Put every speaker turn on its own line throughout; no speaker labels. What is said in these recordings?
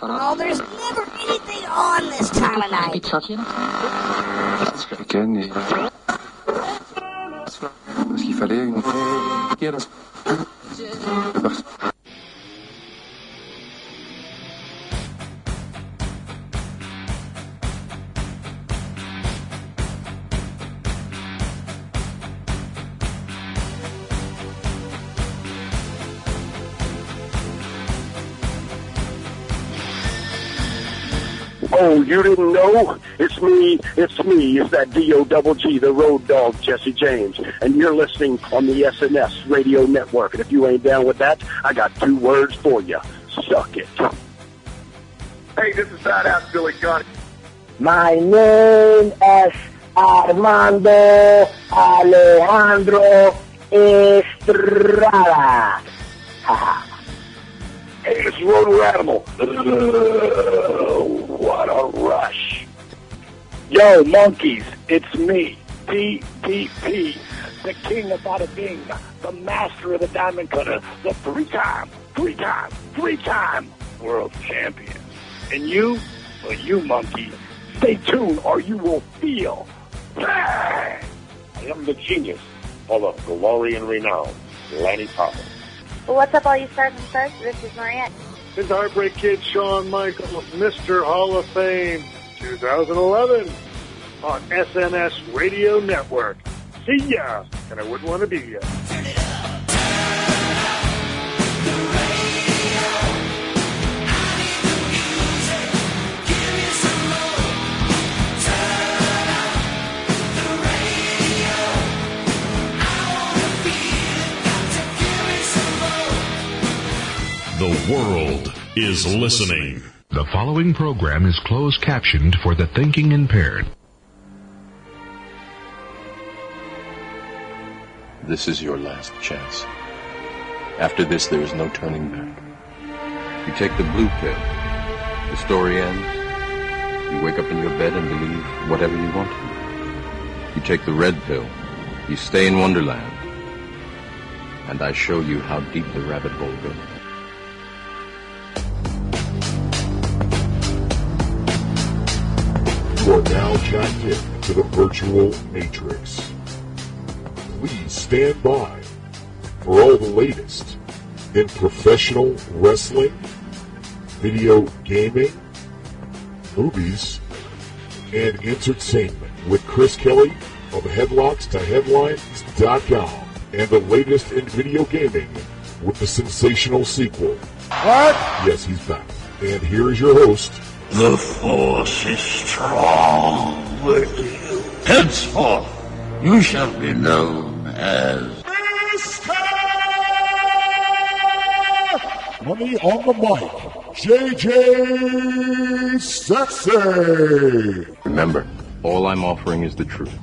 Oh, there's never anything on this time of night.
Parce qu'il fallait une...
Oh, you didn't know? It's me. It's that D-O-double-G, the road dog, Jesse James. And you're listening on the SNS Radio Network. And if you ain't down with that, I got 2 words for you. Suck it. Hey, this is Badass Billy Gunn.
My name is Armando Alejandro Estrada.
Hey, it's Roto Animal. What a rush. Yo, monkeys, it's me, DDP, the king of bada bing, the master of the diamond cutter, the three-time world champion. And you, well, you monkey, stay tuned or you will feel bang. I am the genius full of glory and renown, Lanny Power.
Well, what's up, all you stars and stars? This is Mariette.
His Heartbreak Kid, Shawn Michaels, Mr. Hall of Fame, 2011, on SNS Radio Network. See ya, and I wouldn't want to be ya.
Turn it up.
The world is listening.
The following program is closed captioned for the thinking impaired.
This is your last chance. After this, there is no turning back. You take the blue pill. The story ends. You wake up in your bed and believe whatever you want to. You take the red pill. You stay in Wonderland. And I show you how deep the rabbit hole goes.
You are now jacked in to the virtual matrix. Please stand by for all the latest in professional wrestling, video gaming, movies, and entertainment with Chris Kelly of HeadlocksToHeadlines.com and the latest in video gaming with the sensational sequel.
What?
Yes, he's back. And here is your host,
the Force is strong with you. Henceforth, you shall be known as
Money on the mic, JJ Sexy.
Remember, all I'm offering is the truth.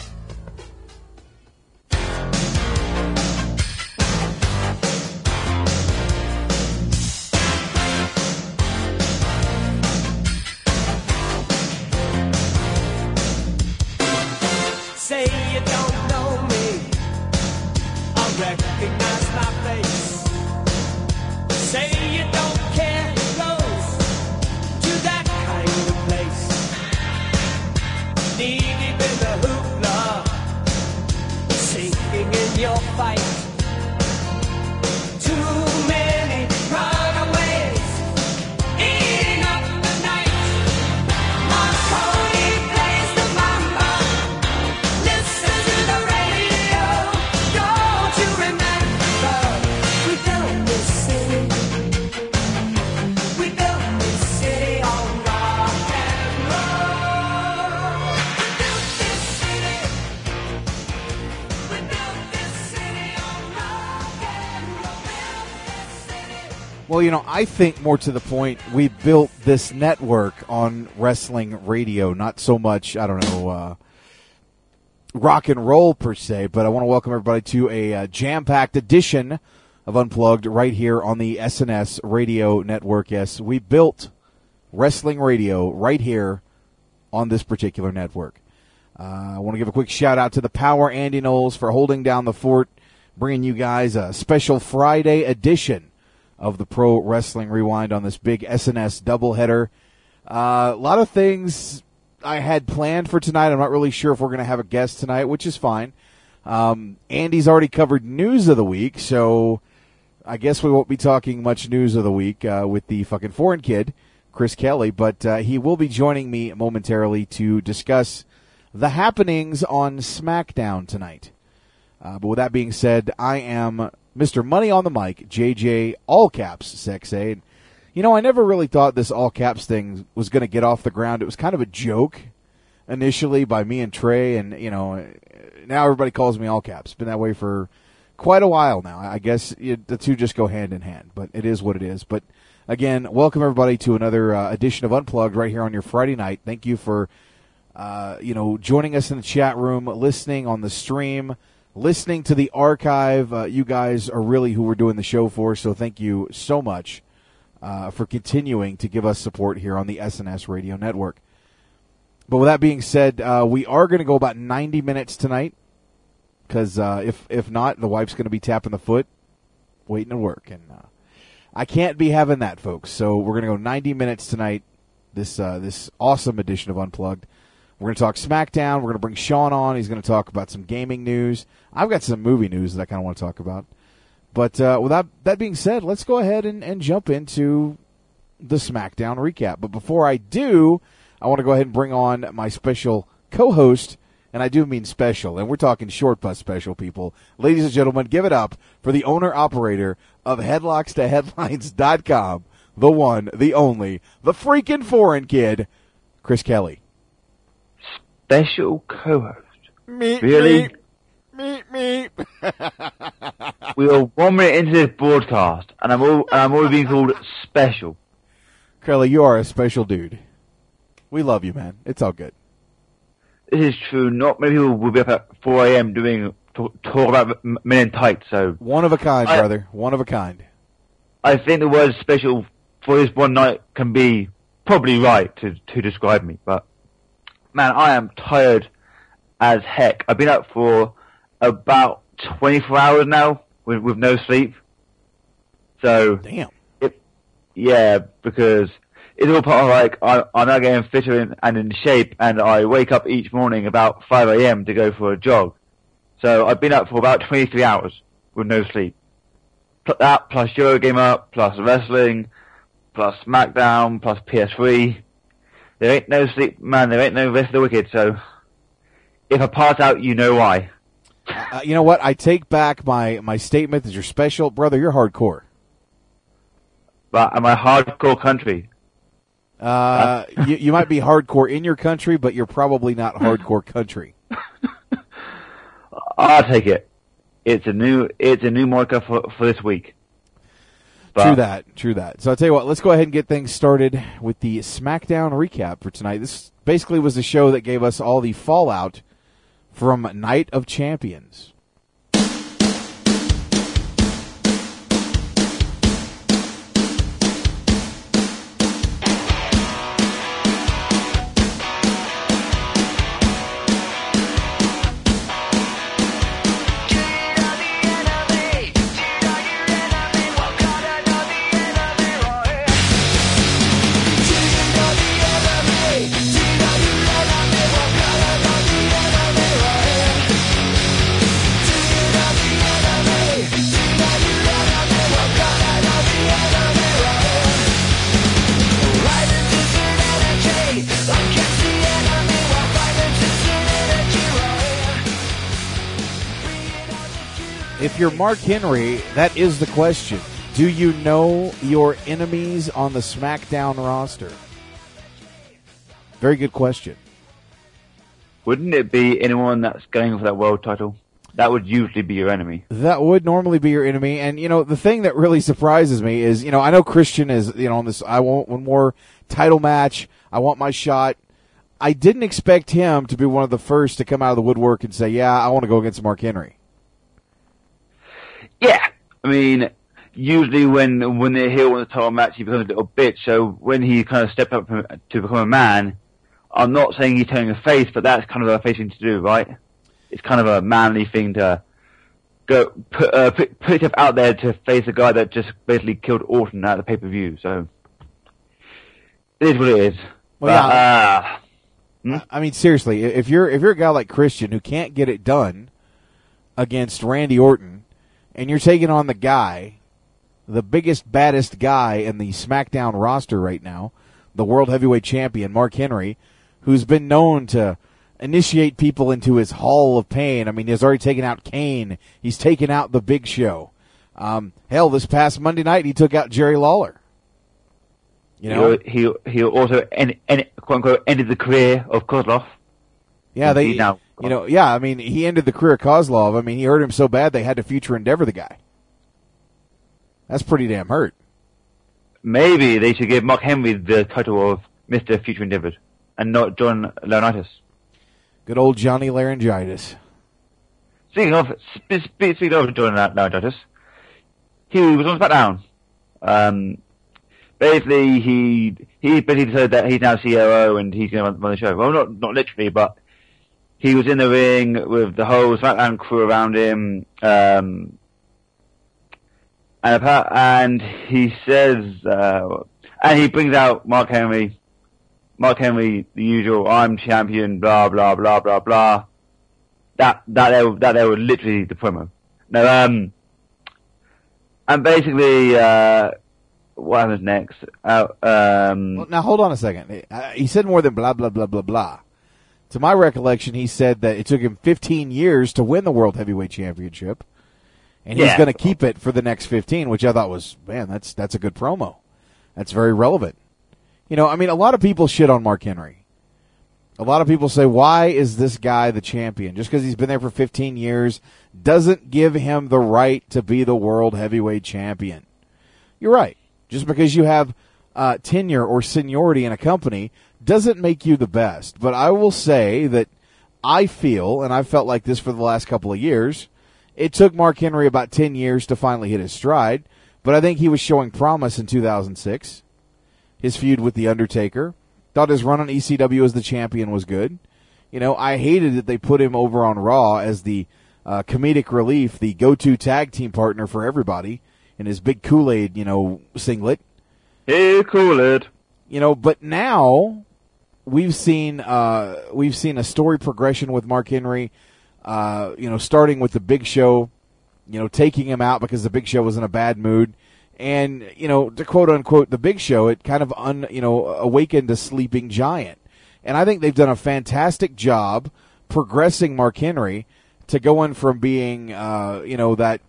Well, you know, I think more to the point, we built this network on wrestling radio, not so much, I don't know, rock and roll per se, but I want to welcome everybody to a jam-packed edition of Unplugged right here on the SNS Radio Network. Yes, we built wrestling radio right here on this particular network. I want to give a quick shout-out to the Power Andy Knowles for holding down the fort, bringing you guys a special Friday edition of the Pro Wrestling Rewind on this big SNS doubleheader. A lot of things I had planned for tonight. I'm not really sure if we're going to have a guest tonight, which is fine. Andy's already covered news of the week, so I guess we won't be talking much news of the week with the fucking foreign kid, Chris Kelly, but he will be joining me momentarily to discuss the happenings on SmackDown tonight. But with that being said, I am Mr. Money on the Mic, JJ, all caps, Sexay. And, you know, I never really thought this all caps thing was going to get off the ground. It was kind of a joke initially by me and Trey, and, you know, now everybody calls me all caps. It's been that way for quite a while now. I guess the two just go hand in hand, but it is what it is. But again, welcome everybody to another edition of Unplugged right here on your Friday night. Thank you for, joining us in the chat room, listening on the stream, listening to the archive. You guys are really who we're doing the show for, so thank you so much for continuing to give us support here on the SNS Radio Network. But with that being said, we are going to go about 90 minutes tonight, because if not, the wife's going to be tapping the foot, waiting to work. And I can't be having that, folks. So we're going to go 90 minutes tonight, this awesome edition of Unplugged. We're going to talk SmackDown. We're going to bring Sean on. He's going to talk about some gaming news. I've got some movie news that I kind of want to talk about. But with that being said, let's go ahead and jump into the SmackDown recap. But before I do, I want to go ahead and bring on my special co-host, and I do mean special, and we're talking short bus special, people. Ladies and gentlemen, give it up for the owner-operator of HeadlocksToHeadlines.com, the one, the only, the freaking foreign kid, Chris Kelly.
Special co-host?
Me,
really?
Me.
We are 1 minute into this broadcast, and I'm already being called special.
Kelly, you are a special dude. We love you, man. It's all good.
This is true. Not many people will be up at 4 a.m. talk about men in tights, so...
One of a kind, brother. One of a kind.
I think the word special for this one night can be probably right to describe me, but... Man, I am tired as heck. I've been up for about 24 hours now with no sleep. So...
Damn.
Yeah, because... It's all part of, like, I'm now getting fitter and in shape, and I wake up each morning about 5 a.m. to go for a jog. So I've been up for about 23 hours with no sleep. That, plus Eurogamer, plus wrestling, plus SmackDown, plus PS3. There ain't no sleep, man, there ain't no rest of the wicked, so if I pass out, you know why.
You know what? I take back my statement that you're special. Brother, you're hardcore.
But am I hardcore country?
You might be hardcore in your country, but you're probably not hardcore country.
I'll take it. It's a new marker for this week.
But True that. So I'll tell you what, let's go ahead and get things started with the SmackDown recap for tonight. This basically was the show that gave us all the fallout from Night of Champions. If you're Mark Henry, that is the question. Do you know your enemies on the SmackDown roster? Very good question.
Wouldn't it be anyone that's going for that world title? That would usually be your enemy.
That would normally be your enemy. And, you know, the thing that really surprises me is, you know, I know Christian is, you know, on this, I want one more title match. I want my shot. I didn't expect him to be one of the first to come out of the woodwork and say, yeah, I want to go against Mark Henry.
Yeah. I mean, usually when they're here on the title match, he becomes a little bitch. So when he kind of stepped up to become a man, I'm not saying he's turning a face, but that's kind of a face thing to do, right? It's kind of a manly thing to put yourself out there to face a guy that just basically killed Orton at the pay-per-view. So it is what it is.
Well, I mean, seriously, if you're a guy like Christian who can't get it done against Randy Orton, and you're taking on the guy, the biggest, baddest guy in the SmackDown roster right now, the World Heavyweight Champion, Mark Henry, who's been known to initiate people into his Hall of Pain. I mean, he's already taken out Kane. He's taken out The Big Show. Hell, this past Monday night, he took out Jerry Lawler. You know,
he also quote unquote ended the career of Kozlov.
Yeah, I mean, he ended the career of Kozlov. I mean, he hurt him so bad they had to future endeavor the guy. That's pretty damn hurt.
Maybe they should give Mark Henry the title of Mr. Future Endeavored and not John Laurinaitis.
Good old Johnny Laryngitis.
Speaking of John Laurinaitis, he was on SmackDown. Basically, he basically said that he's now COO and he's going to run the show. Well, not literally, but he was in the ring with the whole SmackDown crew around him, and he says, and he brings out Mark Henry, the usual, I'm champion, blah, blah, blah, blah, blah. That there was literally the promo. Now, and basically, what happens next?
Well, now hold on a second. He said more than blah, blah, blah, blah, blah. To my recollection, he said that it took him 15 years to win the World Heavyweight Championship, and he's going to keep it for the next 15, which I thought was, man, that's a good promo. That's very relevant. You know, I mean, a lot of people shit on Mark Henry. A lot of people say, why is this guy the champion? Just because he's been there for 15 years doesn't give him the right to be the World Heavyweight Champion. You're right. Just because you have tenure or seniority in a company doesn't make you the best. But I will say that I feel, and I've felt like this for the last couple of years, it took Mark Henry about 10 years to finally hit his stride, but I think he was showing promise in 2006. His feud with The Undertaker. Thought his run on ECW as the champion was good. You know, I hated that they put him over on Raw as the comedic relief, the go-to tag team partner for everybody in his big Kool-Aid, singlet.
Hey, Kool-Aid.
But now we've seen a story progression with Mark Henry, starting with the Big Show, taking him out because the Big Show was in a bad mood. And, to quote unquote the Big Show, it kind of awakened a sleeping giant. And I think they've done a fantastic job progressing Mark Henry to going from being, that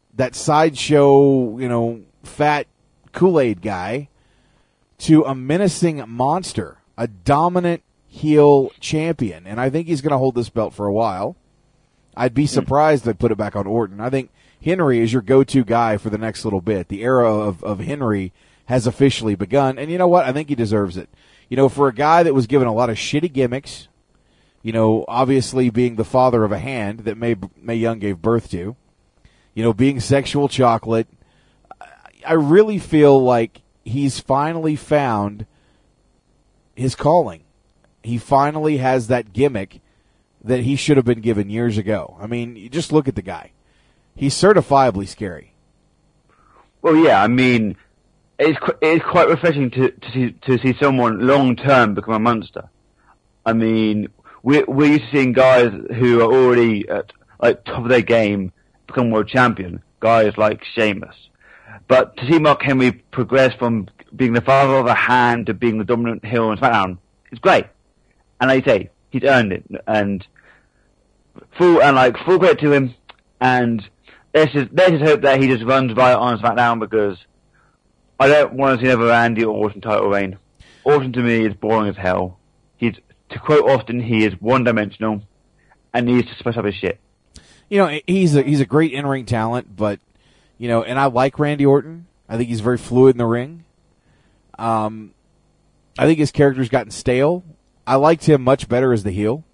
sideshow, fat Kool-Aid guy to a menacing monster, a dominant heel champion. And I think he's going to hold this belt for a while. I'd be surprised if they put it back on Orton. I think Henry is your go-to guy for the next little bit. The era of Henry has officially begun. And you know what? I think he deserves it. For a guy that was given a lot of shitty gimmicks, obviously being the father of a hand that Mae Young gave birth to, being sexual chocolate, I really feel like he's finally found his calling. He finally has that gimmick that he should have been given years ago. I mean, you just look at the guy. He's certifiably scary.
Well, yeah, I mean, it's quite refreshing to see someone long term become a monster. I mean, we're used to seeing guys who are already at top of their game become world champion. Guys like Sheamus. But to see Mark Henry progress from being the father of a hand to being the dominant heel on SmackDown, it's great. And like you say, he's earned it. And full credit to him. And let's just hope that he just runs by on SmackDown, because I don't want to see another Randy or Orton title reign. Orton to me is boring as hell. To quote Austin, he is one-dimensional and needs to spice up his shit.
He's a great in-ring talent, but and I like Randy Orton. I think he's very fluid in the ring. I think his character's gotten stale. I liked him much better as the heel.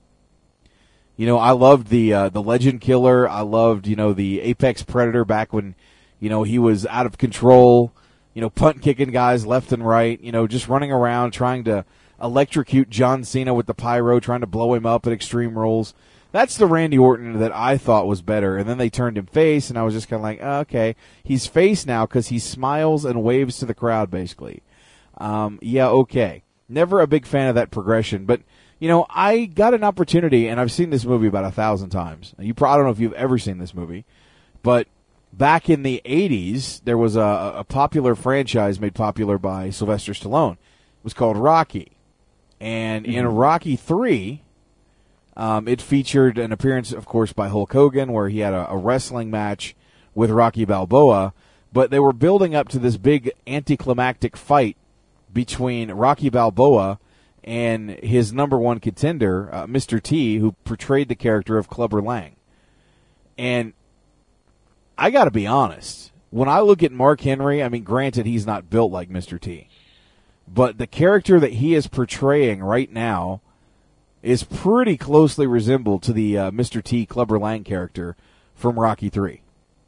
I loved the Legend Killer. I loved, the Apex Predator back when, he was out of control, punt kicking guys left and right, just running around trying to electrocute John Cena with the pyro, trying to blow him up at Extreme Rules. That's the Randy Orton that I thought was better, and then they turned him face, and I was just kind of like, oh, okay, he's face now because he smiles and waves to the crowd, basically. Yeah, okay. Never a big fan of that progression, but I got an opportunity, and I've seen this movie about 1,000 times. I don't know if you've ever seen this movie, but back in the 80s, there was a popular franchise made popular by Sylvester Stallone. It was called Rocky. And in Rocky 3, it featured an appearance, of course, by Hulk Hogan, where he had a wrestling match with Rocky Balboa. But they were building up to this big anticlimactic fight between Rocky Balboa and his number one contender, Mr. T, who portrayed the character of Clubber Lang. And I got to be honest, when I look at Mark Henry, I mean, granted, he's not built like Mr. T, but the character that he is portraying right now is pretty closely resembled to the Mr. T Clubber Lang character from Rocky 3.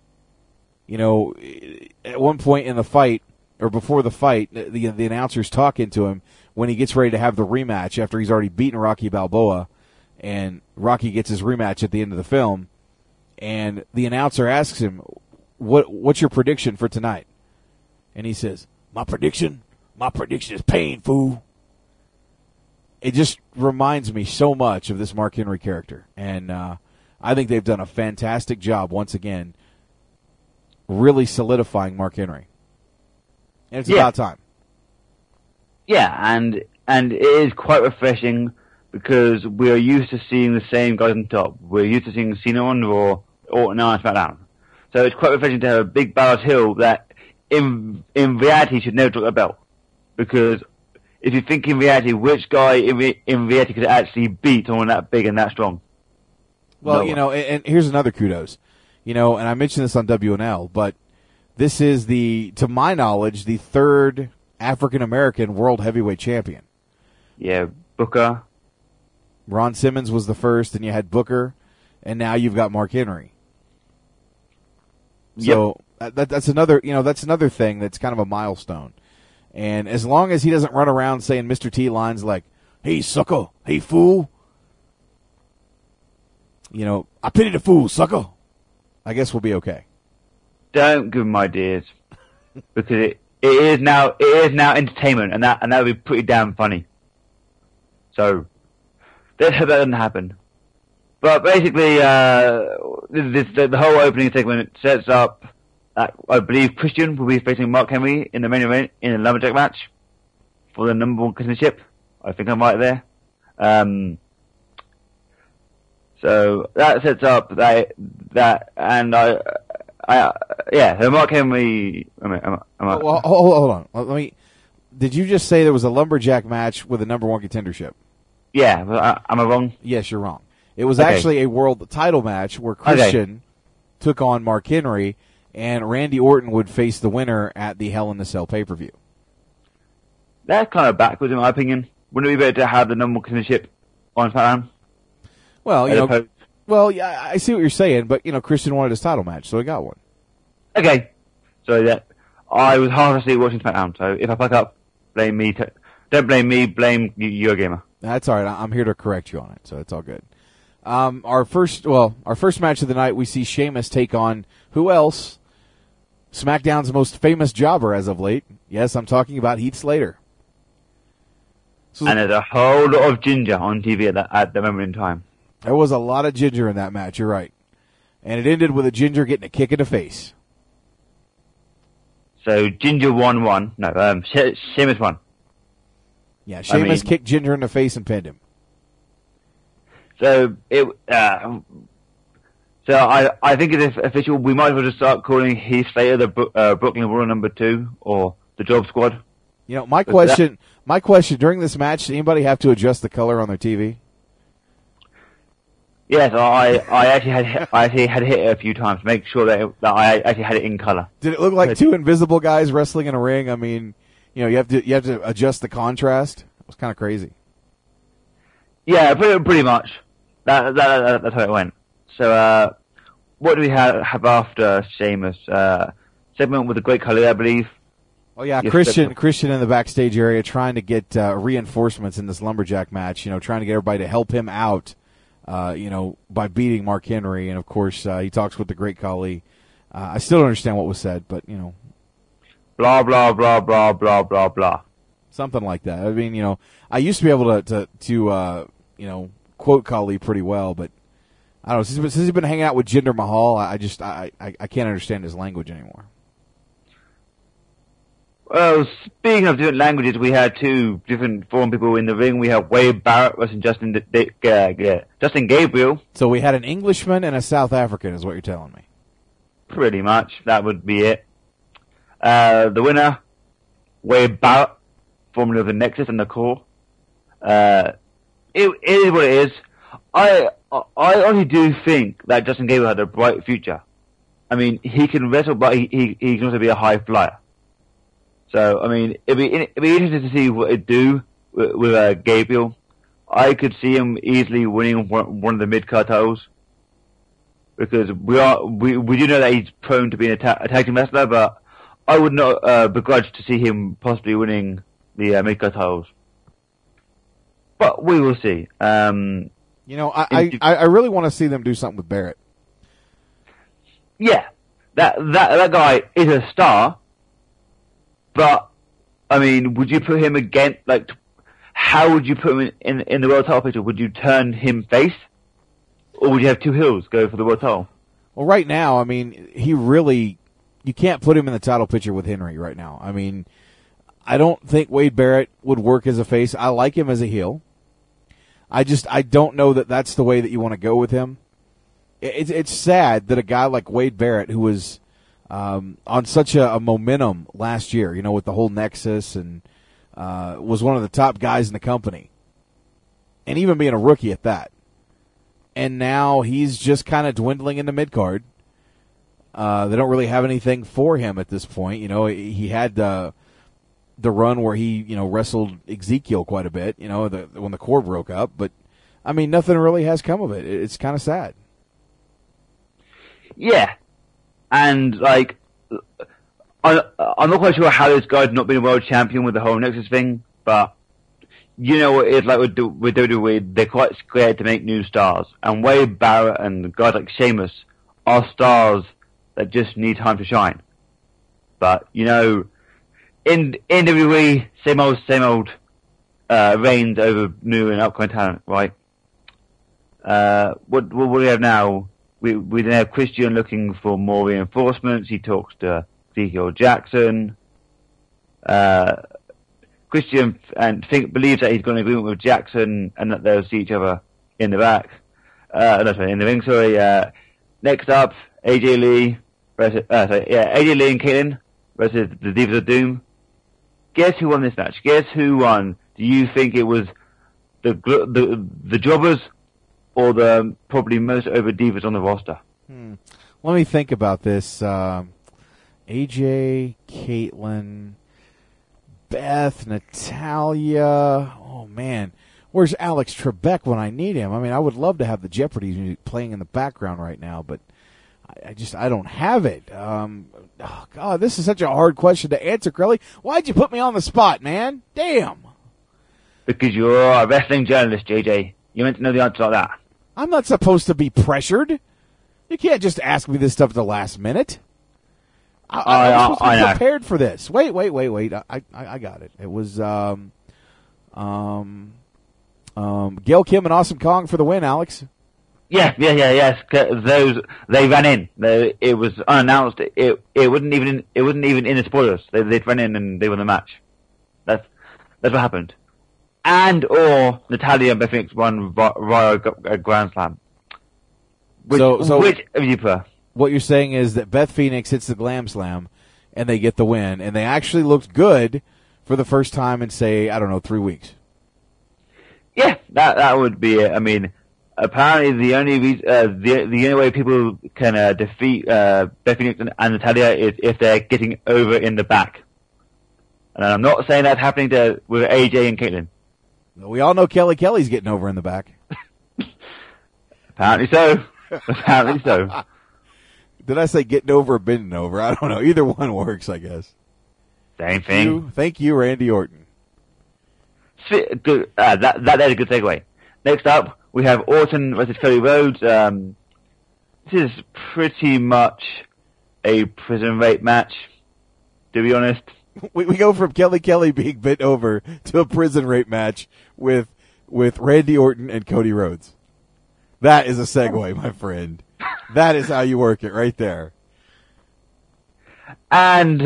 At one point in the fight, or before the fight, the announcer's talking to him when he gets ready to have the rematch after he's already beaten Rocky Balboa, and Rocky gets his rematch at the end of the film, and the announcer asks him, what's your prediction for tonight? And he says, my prediction is pain, fool. It just reminds me so much of this Mark Henry character, and I think they've done a fantastic job once again really solidifying Mark Henry. And it's about time.
Yeah, and it is quite refreshing because we are used to seeing the same guys on top. We're used to seeing Cena on Raw, Orton on SmackDown. So it's quite refreshing to have a big Balor Hill that in reality should never drop a belt. Because if you think in reality, which guy in reality could actually beat someone that big and that strong?
Well, and here's another kudos. And I mentioned this on WNL, but this is to my knowledge, the third African-American world heavyweight champion.
Yeah, Booker.
Ron Simmons was the first, and you had Booker, and now you've got Mark Henry. So that's another thing that's kind of a milestone. And as long as he doesn't run around saying Mr. T lines like, hey, sucker, hey, fool, I pity the fool, sucker, I guess we'll be okay.
Don't give him ideas, because it is now entertainment, and that would be pretty damn funny. So let's hope that doesn't happen. But basically, the whole opening segment sets up. I believe Christian will be facing Mark Henry in the main event in a lumberjack match for the number one contendership. I think I'm right there. So that sets up that, and so Mark Henry.
Well, hold on. Did you just say there was a lumberjack match with a number one contendership?
Yeah, am I wrong?
Yes, you're wrong. It was actually a world title match where Christian took on Mark Henry, and Randy Orton would face the winner at the Hell in a Cell pay-per-view.
That's kind of backwards, in my opinion. Wouldn't it be better to have the number one contendership on SmackDown?
Well, yeah, I see what you're saying, but Christian wanted his title match, so he got one.
Okay, so I was half asleep watching SmackDown, so if I fuck up, blame me. Don't blame me, blame Eurogamer.
That's all right. I'm here to correct you on it, so it's all good. Our first match of the night, we see Sheamus take on who else? SmackDown's most famous jobber as of late. Yes, I'm talking about Heath Slater.
And there's a whole lot of ginger on TV at the moment in time.
There was a lot of ginger in that match, you're right. And it ended with a ginger getting a kick in the face.
So Ginger won. No, Sheamus won.
Yeah, Sheamus kicked Ginger in the face and pinned him.
So I think it is official. We might as well just start calling Heath Slater the Brooklyn Raw number 2 or the Job Squad.
My question during this match: did anybody have to adjust the color on their TV?
Yes, I actually had hit it a few times to make sure that I actually had it in color.
Did it look like two invisible guys wrestling in a ring? I mean, you have to adjust the contrast. It was kind of crazy.
Yeah, pretty much. That's how it went. So, what do we have after Sheamus? Segment with the Great Khali, I believe.
Oh yeah, Christian in the backstage area trying to get reinforcements in this lumberjack match. Trying to get everybody to help him out by beating Mark Henry. And, of course, he talks with the great Khali. I still don't understand what was said, but,
blah, blah, blah, blah, blah, blah, blah.
Something like that. I mean, I used to be able to quote Khali pretty well, but I don't know. Since he's been hanging out with Jinder Mahal, I can't understand his language anymore.
Well, speaking of different languages, we had two different foreign people in the ring. We have Wade Barrett versus Justin Gabriel.
So we had an Englishman and a South African, is what you're telling me.
Pretty much. That would be it. The winner, Wade Barrett, formerly of the Nexus and the Core. It is what it is. I honestly do think that Justin Gabriel had a bright future. I mean, he can wrestle, but he can also be a high flyer. So, I mean, it'd be interesting to see what it'd do with Gabriel. I could see him easily winning one of the mid-card titles. Because we do know that he's prone to being a tag team wrestler, but I would not begrudge to see him possibly winning the mid-card titles. But we will see.
I really want to see them do something with Barrett.
Yeah, that guy is a star. But I mean, would you put him against how would you put him in the world title picture? Would you turn him face, or would you have two heels go for the world title?
Well, right now, I mean, you can't put him in the title picture with Henry right now. I mean, I don't think Wade Barrett would work as a face. I like him as a heel. I don't know that that's the way that you want to go with him. It's sad that a guy like Wade Barrett, who was on such a momentum last year, with the whole Nexus and was one of the top guys in the company, and even being a rookie at that, and now he's just kind of dwindling into mid-card. They don't really have anything for him at this point. He had the run where he, wrestled Ezekiel quite a bit, when the core broke up. But, I mean, nothing really has come of it. It's kind of sad.
Yeah. And, I'm not quite sure how this guy's not been a world champion with the whole Nexus thing, but you know what it's like with WWE. They're quite scared to make new stars. And Wade Barrett and guys like Sheamus are stars that just need time to shine. But, in WWE, same old, reigns over new and upcoming talent, right? What do we have now? We then have Christian looking for more reinforcements. He talks to Ezekiel Jackson. Christian believes that he's got an agreement with Jackson and that they'll see each other in the back. In the ring, sorry. Next up, AJ Lee and Caitlyn versus the Divas of Doom. Guess who won this match? Guess who won? Do you think it was the Jobbers or the probably most over Divas on the roster?
Let me think about this. AJ, Caitlyn, Beth, Natalya. Oh, man. Where's Alex Trebek when I need him? I mean, I would love to have the Jeopardy music playing in the background right now, but I don't have it. God, this is such a hard question to answer, Crowley. Why'd you put me on the spot, man? Damn.
Because you're a wrestling journalist, JJ. You meant to know the answer like that.
I'm not supposed to be pressured. You can't just ask me this stuff at the last minute. I'm supposed to be prepared for this. Wait. I got it. It was Gail Kim and Awesome Kong for the win, Alex.
Yes. They ran in. It was unannounced. It wasn't even in the spoilers. They ran in and they won the match. That's what happened. And or Natalya and Beth Phoenix won via a Grand Slam. Which have you prefer?
What you're saying is that Beth Phoenix hits the Glam Slam and they get the win, and they actually looked good for the first time in, say, 3 weeks. Yeah,
that would be it. I mean, apparently the only way people can defeat Beth Phoenix and Natalya is if they're getting over in the back. And I'm not saying that's happening with AJ and Caitlyn.
We all know Kelly's getting over in the back.
Apparently so.
Did I say getting over or bending over? I don't know. Either one works, I guess.
Same thing.
Thank you, Randy Orton.
Good. That is a good segue. Next up, we have Orton versus Cody Rhodes. This is pretty much a prison rape match, to be honest.
We go from Kelly being bent over to a prison rape match with Randy Orton and Cody Rhodes. That is a segue, my friend. That is how you work it right there.
And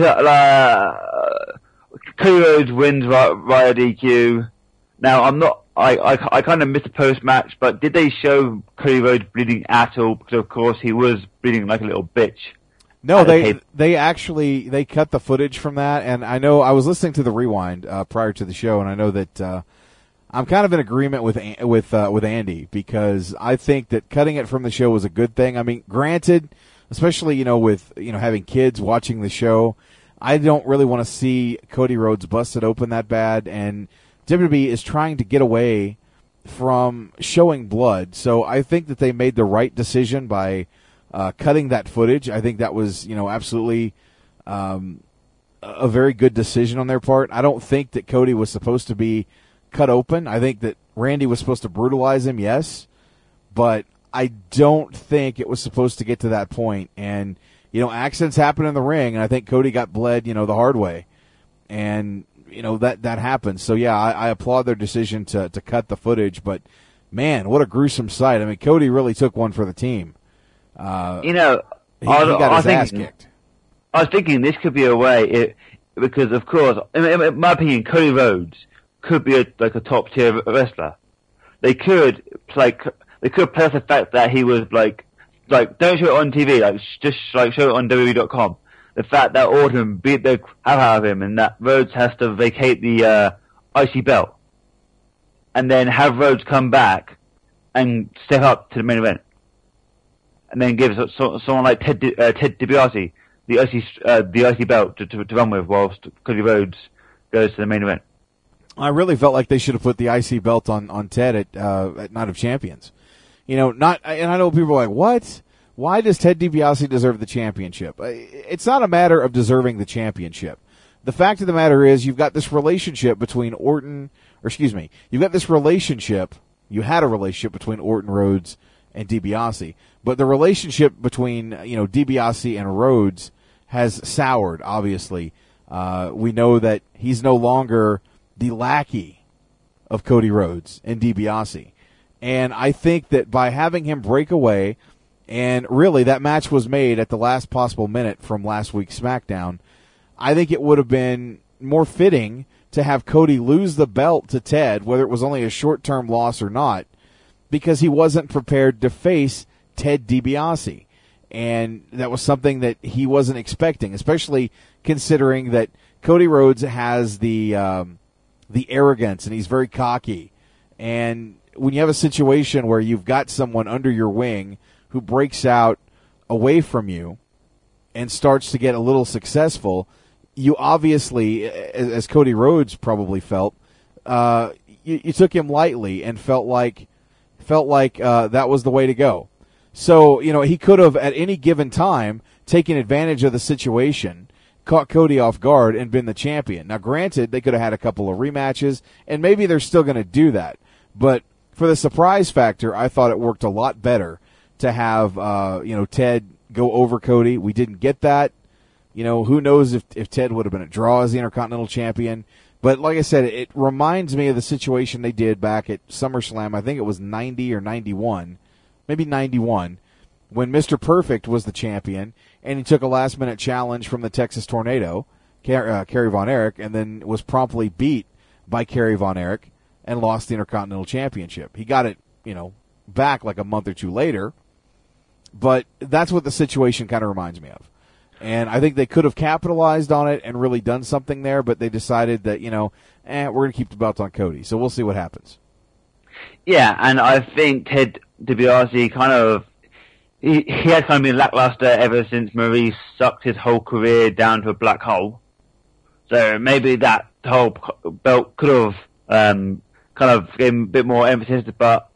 Cody Rhodes wins via DQ. Now, I kind of missed the post-match, but did they show Cody Rhodes bleeding at all? Because, of course, he was bleeding like a little bitch.
No, they actually cut the footage from that, and I know I was listening to the rewind prior to the show, and I know that I'm kind of in agreement with Andy, because I think that cutting it from the show was a good thing. I mean, granted, especially with having kids watching the show, I don't really want to see Cody Rhodes busted open that bad, and WWE is trying to get away from showing blood. So I think that they made the right decision by cutting that footage. I think that was, absolutely a very good decision on their part. I don't think that Cody was supposed to be cut open. I think that Randy was supposed to brutalize him, yes, but I don't think it was supposed to get to that point. And, accidents happen in the ring, and I think Cody got bled, the hard way. And, that happens. So, yeah, I applaud their decision to cut the footage, but, man, what a gruesome sight. I mean, Cody really took one for the team. He got his ass kicked.
I was thinking this could be a way, because of course, in my opinion, Cody Rhodes could be a top tier wrestler. They could play off the fact that he was like don't show it on TV, just show it on WWE.com. The fact that Orton beat the hell out of him, and that Rhodes has to vacate the IC belt, and then have Rhodes come back and step up to the main event. And then give someone like Ted DiBiase the IC belt to run with, whilst Cody Rhodes goes to the main event.
I really felt like they should have put the IC belt on Ted at Night of Champions. And I know people are like, what? Why does Ted DiBiase deserve the championship? It's not a matter of deserving the championship. The fact of the matter is, you've got this relationship between you had a relationship between Orton, Rhodes, and DiBiase. But the relationship between, DiBiase and Rhodes has soured, obviously. We know that he's no longer the lackey of Cody Rhodes and DiBiase. And I think that by having him break away, and really that match was made at the last possible minute from last week's SmackDown, I think it would have been more fitting to have Cody lose the belt to Ted, whether it was only a short-term loss or not, because he wasn't prepared to face Ted DiBiase. And that was something that he wasn't expecting, especially considering that Cody Rhodes has the arrogance, and he's very cocky. And when you have a situation where you've got someone under your wing who breaks out away from you and starts to get a little successful, you obviously, as Cody Rhodes probably felt, you took him lightly and felt like that was the way to go. So, he could have at any given time taken advantage of the situation, caught Cody off guard, and been the champion. Now, granted, they could have had a couple of rematches, and maybe they're still going to do that. But for the surprise factor, I thought it worked a lot better to have, Ted go over Cody. We didn't get that. Who knows if Ted would have been a draw as the Intercontinental Champion. But like I said, it reminds me of the situation they did back at SummerSlam. I think it was 90 or 91, maybe 91, when Mr. Perfect was the champion, and he took a last-minute challenge from the Texas Tornado, Kerry Von Erich, and then was promptly beat by Kerry Von Erich and lost the Intercontinental Championship. He got it, back like a month or two later, but that's what the situation kind of reminds me of. And I think they could have capitalized on it and really done something there, but they decided that, we're going to keep the belt on Cody. So we'll see what happens.
Yeah, and I think Ted DiBiase he has kind of been lackluster ever since Maurice sucked his whole career down to a black hole. So maybe that whole belt could have kind of gave him a bit more emphasis, but...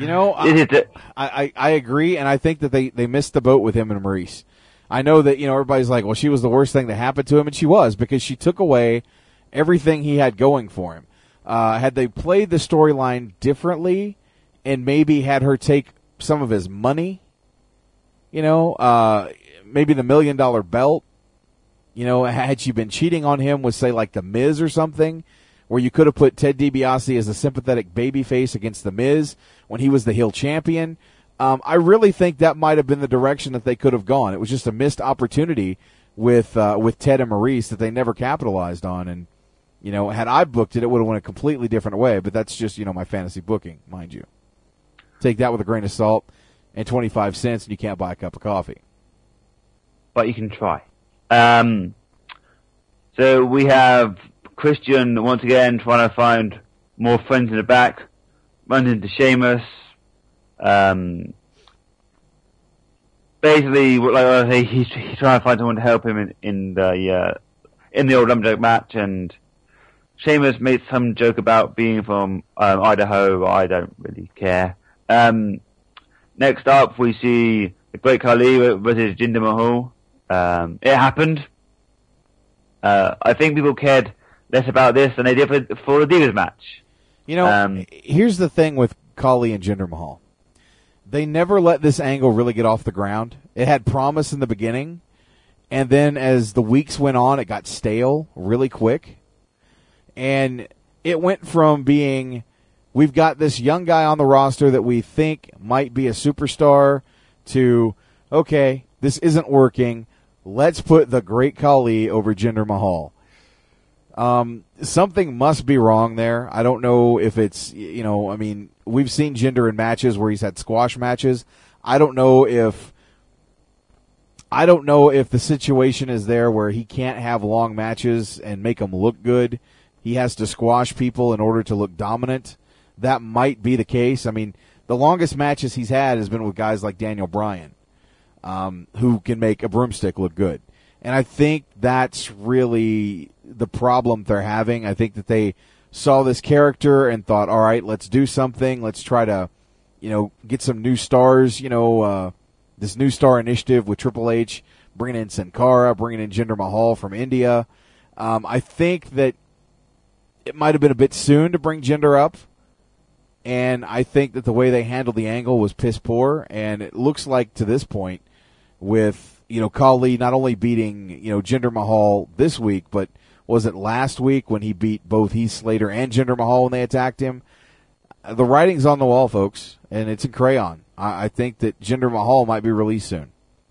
I agree, and I think that they missed the boat with him and Maurice. I know that, everybody's like, well, she was the worst thing that happened to him, and she was, because she took away everything he had going for him. Had they played the storyline differently and maybe had her take some of his money, maybe the $1 million belt, had she been cheating on him with, say, like The Miz or something, where you could have put Ted DiBiase as a sympathetic babyface against The Miz when he was the heel champion. I really think that might have been the direction that they could have gone. It was just a missed opportunity with Ted and Maurice that they never capitalized on. And, had I booked it, it would have went a completely different way. But that's just, my fantasy booking, mind you. Take that with a grain of salt and 25 cents, and you can't buy a cup of coffee.
But you can try. So we have Christian once again trying to find more friends in the back, runs into Sheamus. Basically, like I say, he's trying to find someone to help him in the old lumberjack match, and Sheamus made some joke about being from Idaho. I don't really care. Next up, we see the Great Khali versus Jinder Mahal. It happened. I think people cared less about this than they did for the Divas match.
Here's the thing with Khali and Jinder Mahal. They never let this angle really get off the ground. It had promise in the beginning, and then as the weeks went on, it got stale really quick. And it went from being, we've got this young guy on the roster that we think might be a superstar, to, okay, this isn't working. Let's put the Great Khali over Jinder Mahal. Something must be wrong there. I don't know if it's, we've seen Jinder in matches where he's had squash matches. I don't know if the situation is there where he can't have long matches and make them look good. He has to squash people in order to look dominant. That might be the case. The longest matches he's had has been with guys like Daniel Bryan, who can make a broomstick look good. And I think that's really the problem they're having. I think that they saw this character and thought, all right, let's do something. Let's try to, get some new stars, this new star initiative with Triple H, bringing in Sin Cara, bringing in Jinder Mahal from India. I think that it might have been a bit soon to bring Jinder up. And I think that the way they handled the angle was piss poor. And it looks like to this point with, Khali not only beating, Jinder Mahal this week, but was it last week when he beat both Heath Slater and Jinder Mahal when they attacked him? The writing's on the wall, folks, and it's in crayon. I think that Jinder Mahal might be released soon.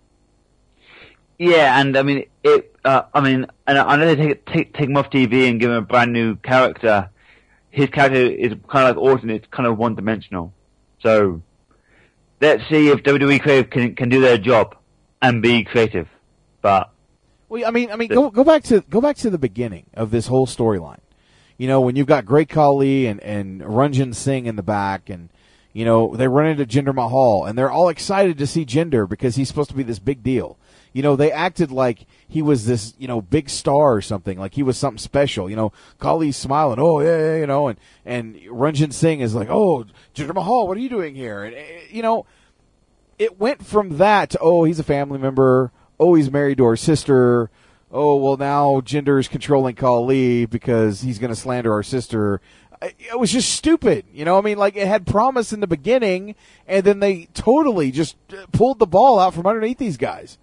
Yeah, and and I know they take him off TV and give him a brand new character. His character is kind of like Orton. It's kind of one-dimensional. So let's see if WWE Creative can do their job and be creative. But
go back to the beginning of this whole storyline. When you've got Great Khali and Ranjin Singh in the back, and they run into Jinder Mahal, and they're all excited to see Jinder because he's supposed to be this big deal. They acted like he was this, big star or something, like he was something special. Khali's smiling, oh yeah, and Ranjin Singh is like, oh, Jinder Mahal, what are you doing here? And it went from that to, oh, he's a family member. Oh, he's married to our sister. Oh, well, now Jinder's controlling Khali because he's going to slander our sister. It was just stupid. It had promise in the beginning, and then they totally just pulled the ball out from underneath these guys.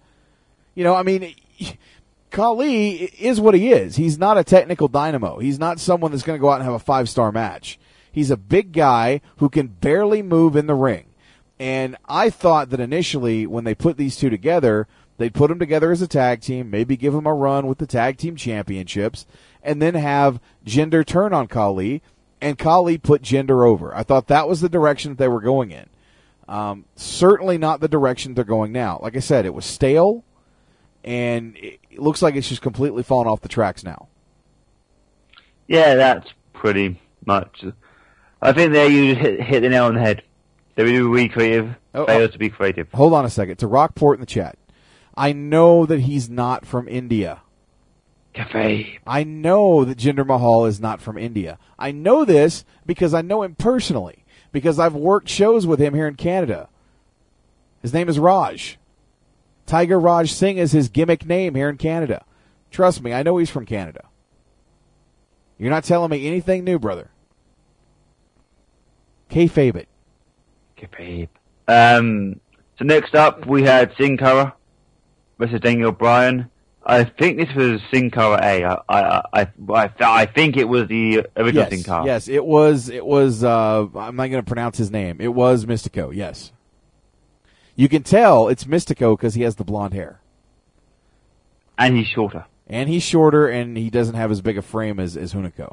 Khali is what he is. He's not a technical dynamo. He's not someone that's going to go out and have a 5-star match. He's a big guy who can barely move in the ring. And I thought that initially when they put these two together, they'd put them together as a tag team, maybe give them a run with the tag team championships, and then have Jinder turn on Khali, and Khali put Jinder over. I thought that was the direction that they were going in. Certainly not the direction they're going now. Like I said, it was stale, and it looks like it's just completely fallen off the tracks now.
Yeah, that's pretty much. I think there you hit the nail on the head. WWE Creative fails to be creative.
Hold on a second. To Rockport in the chat. I know that he's not from India.
Cafe.
I know that Jinder Mahal is not from India. I know this because I know him personally, because I've worked shows with him here in Canada. His name is Raj. Tiger Raj Singh is his gimmick name here in Canada. Trust me, I know he's from Canada. You're not telling me anything new, brother. Kayfabe it.
So next up, we had Sin Cara versus Daniel Bryan. I think this was Sin Cara A. I think it was the original Sin Cara.
Yes, it was, I'm not going to pronounce his name. It was Mystico, yes. You can tell it's Mystico because he has the blonde hair.
And he's shorter.
And he doesn't have as big a frame as Hunico.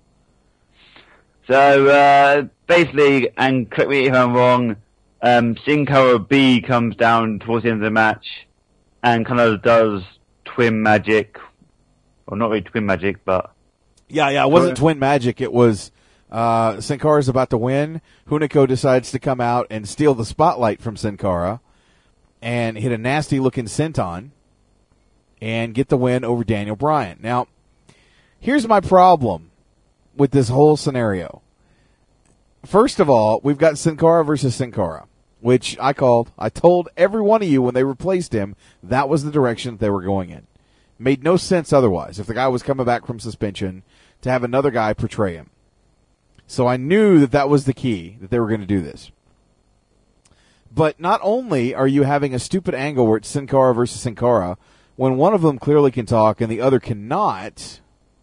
So, basically, and correct me if I'm wrong, Sin Cara B comes down towards the end of the match and kind of does twin magic. Well, not really twin magic, but...
Yeah, it wasn't twin magic. It was Sin Cara's about to win. Hunico decides to come out and steal the spotlight from Sin Cara and hit a nasty-looking senton and get the win over Daniel Bryan. Now, here's my problem with this whole scenario. First of all, we've got Sin Cara versus Sin Cara, which I called. I told every one of you when they replaced him that was the direction that they were going in. Made no sense otherwise if the guy was coming back from suspension to have another guy portray him. So I knew that that was the key, that they were going to do this. But not only are you having a stupid angle where it's Sin Cara versus Sin Cara, when one of them clearly can talk and the other cannot,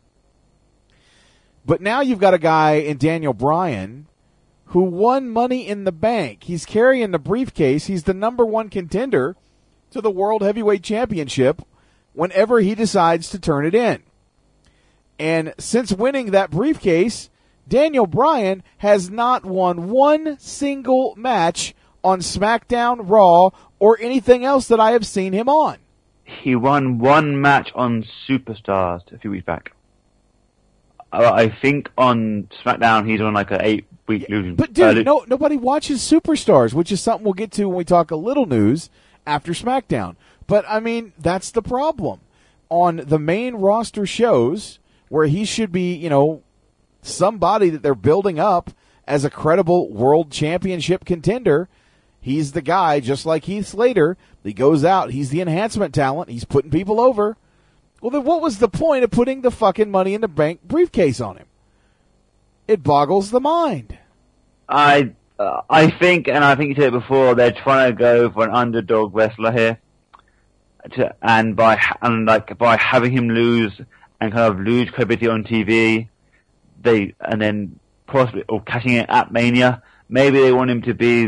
but now you've got a guy in Daniel Bryan who won Money in the Bank. He's carrying the briefcase. He's the number one contender to the World Heavyweight Championship whenever he decides to turn it in. And since winning that briefcase, Daniel Bryan has not won one single match on SmackDown, Raw, or anything else that I have seen him on.
He won one match on Superstars a few weeks back. I think on SmackDown he's on like an 8-week losing.
But dude, nobody watches Superstars, which is something we'll get to when we talk a little news after SmackDown. But I mean, that's the problem. On the main roster shows where he should be, somebody that they're building up as a credible world championship contender, he's the guy, just like Heath Slater. He goes out, he's the enhancement talent, he's putting people over. Well, then what was the point of putting the fucking Money in the Bank briefcase on him? It boggles the mind.
I think, and I think you said it before, they're trying to go for an underdog wrestler here, and by having him lose and kind of lose credibility on TV, and then possibly or cashing it at Mania. Maybe they want him to be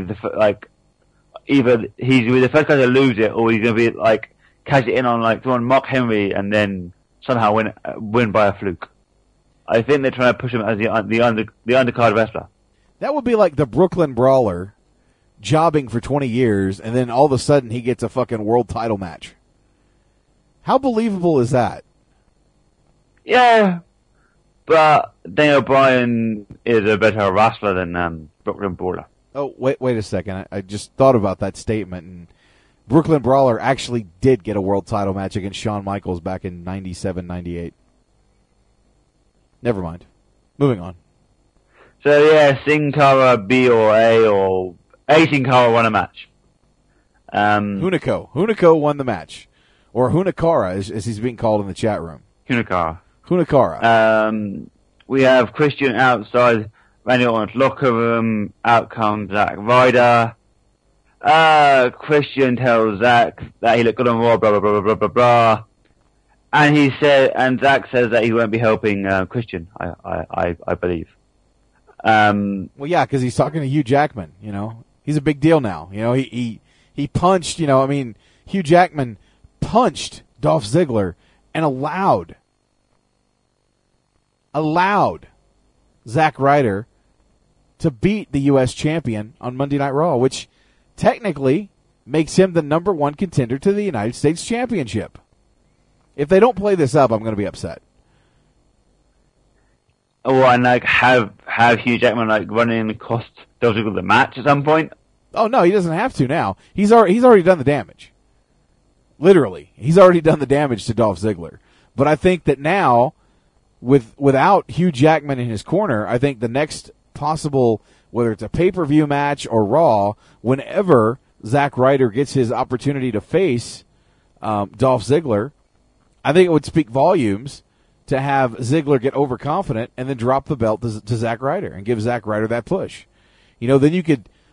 either he's the first guy to lose it, or he's going to be cash it in on Mark Henry and then somehow win by a fluke. I think they're trying to push him as the undercard wrestler.
That would be like the Brooklyn Brawler jobbing for 20 years and then all of a sudden he gets a fucking world title match. How believable is that?
Yeah, but Daniel Bryan is a better wrestler than Brooklyn Brawler.
Oh, wait a second. I just thought about that statement, and Brooklyn Brawler actually did get a world title match against Shawn Michaels back in 97, 98. Never mind. Moving on.
So yeah, Sin Cara B or A, or A Sin Cara won a match.
Hunico won the match. Or Hunacara, as he's being called in the chat room.
Hunacara.
Hunacara.
We have Christian outside Randy Orton's locker room. Out comes Zack Ryder. Christian tells Zack that he looked good on Raw, blah, blah, blah, blah, blah, blah. And Zack says that he won't be helping Christian, I believe.
Well, yeah, because he's talking to Hugh Jackman, He's a big deal now. He punched, Hugh Jackman punched Dolph Ziggler and allowed Zack Ryder to beat the U.S. champion on Monday Night Raw, which technically makes him the number one contender to the United States Championship. If they don't play this up, I'm going to be upset.
Oh, and have Hugh Jackman run in and cost Dolph Ziggler the match at some point?
Oh no, he doesn't have to now. He's already done the damage. Literally, he's already done the damage to Dolph Ziggler. But I think that now, without Hugh Jackman in his corner, I think the next possible, whether it's a pay-per-view match or Raw, whenever Zack Ryder gets his opportunity to face Dolph Ziggler, I think it would speak volumes to have Ziggler get overconfident and then drop the belt to Zack Ryder and give Zack Ryder that push. Then you could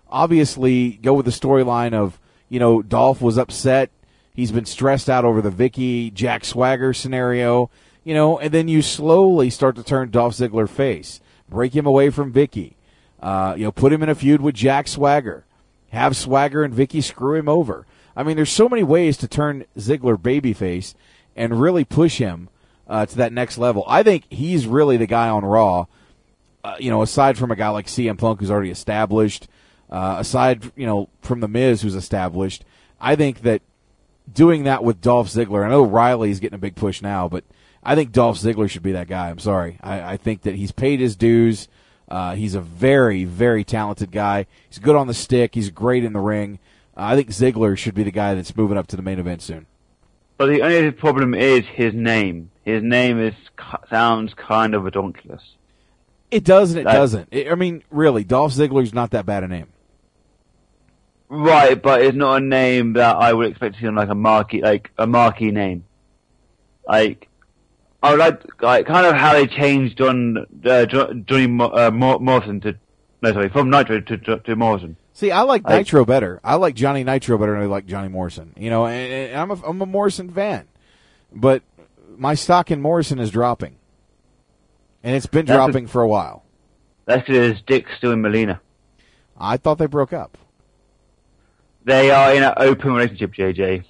obviously go with the storyline of, Dolph was upset. He's been stressed out over the Vicky, Jack Swagger scenario, and then you slowly start to turn Dolph Ziggler face. Break him away from Vicky. Put him in a feud with Jack Swagger. Have Swagger and Vicky screw him over. I mean, there's so many ways to turn Ziggler babyface and really push him to that next level. I think he's really the guy on Raw, aside from a guy like CM Punk who's already established, aside, from The Miz who's established. I think that doing that with Dolph Ziggler, I know Riley's getting a big push now, but I think Dolph Ziggler should be that guy. I'm sorry. I think that he's paid his dues. He's a very, very talented guy. He's good on the stick. He's great in the ring. I think Ziggler should be the guy that's moving up to the main event soon.
But the only problem is his name. His name sounds kind of ridiculous.
It does and it doesn't. Really, Dolph Ziggler's not that bad a name.
Right, but it's not a name that I would expect to see on a marquee name. I would like kind of how they changed Johnny Morrison from Nitro to Morrison.
See, I like Nitro better. I like Johnny Nitro better than I like Johnny Morrison. And I'm a Morrison fan, but my stock in Morrison is dropping, and it's been dropping for a while.
That's because Dick's still in Melina.
I thought they broke up.
They are in an open relationship, JJ.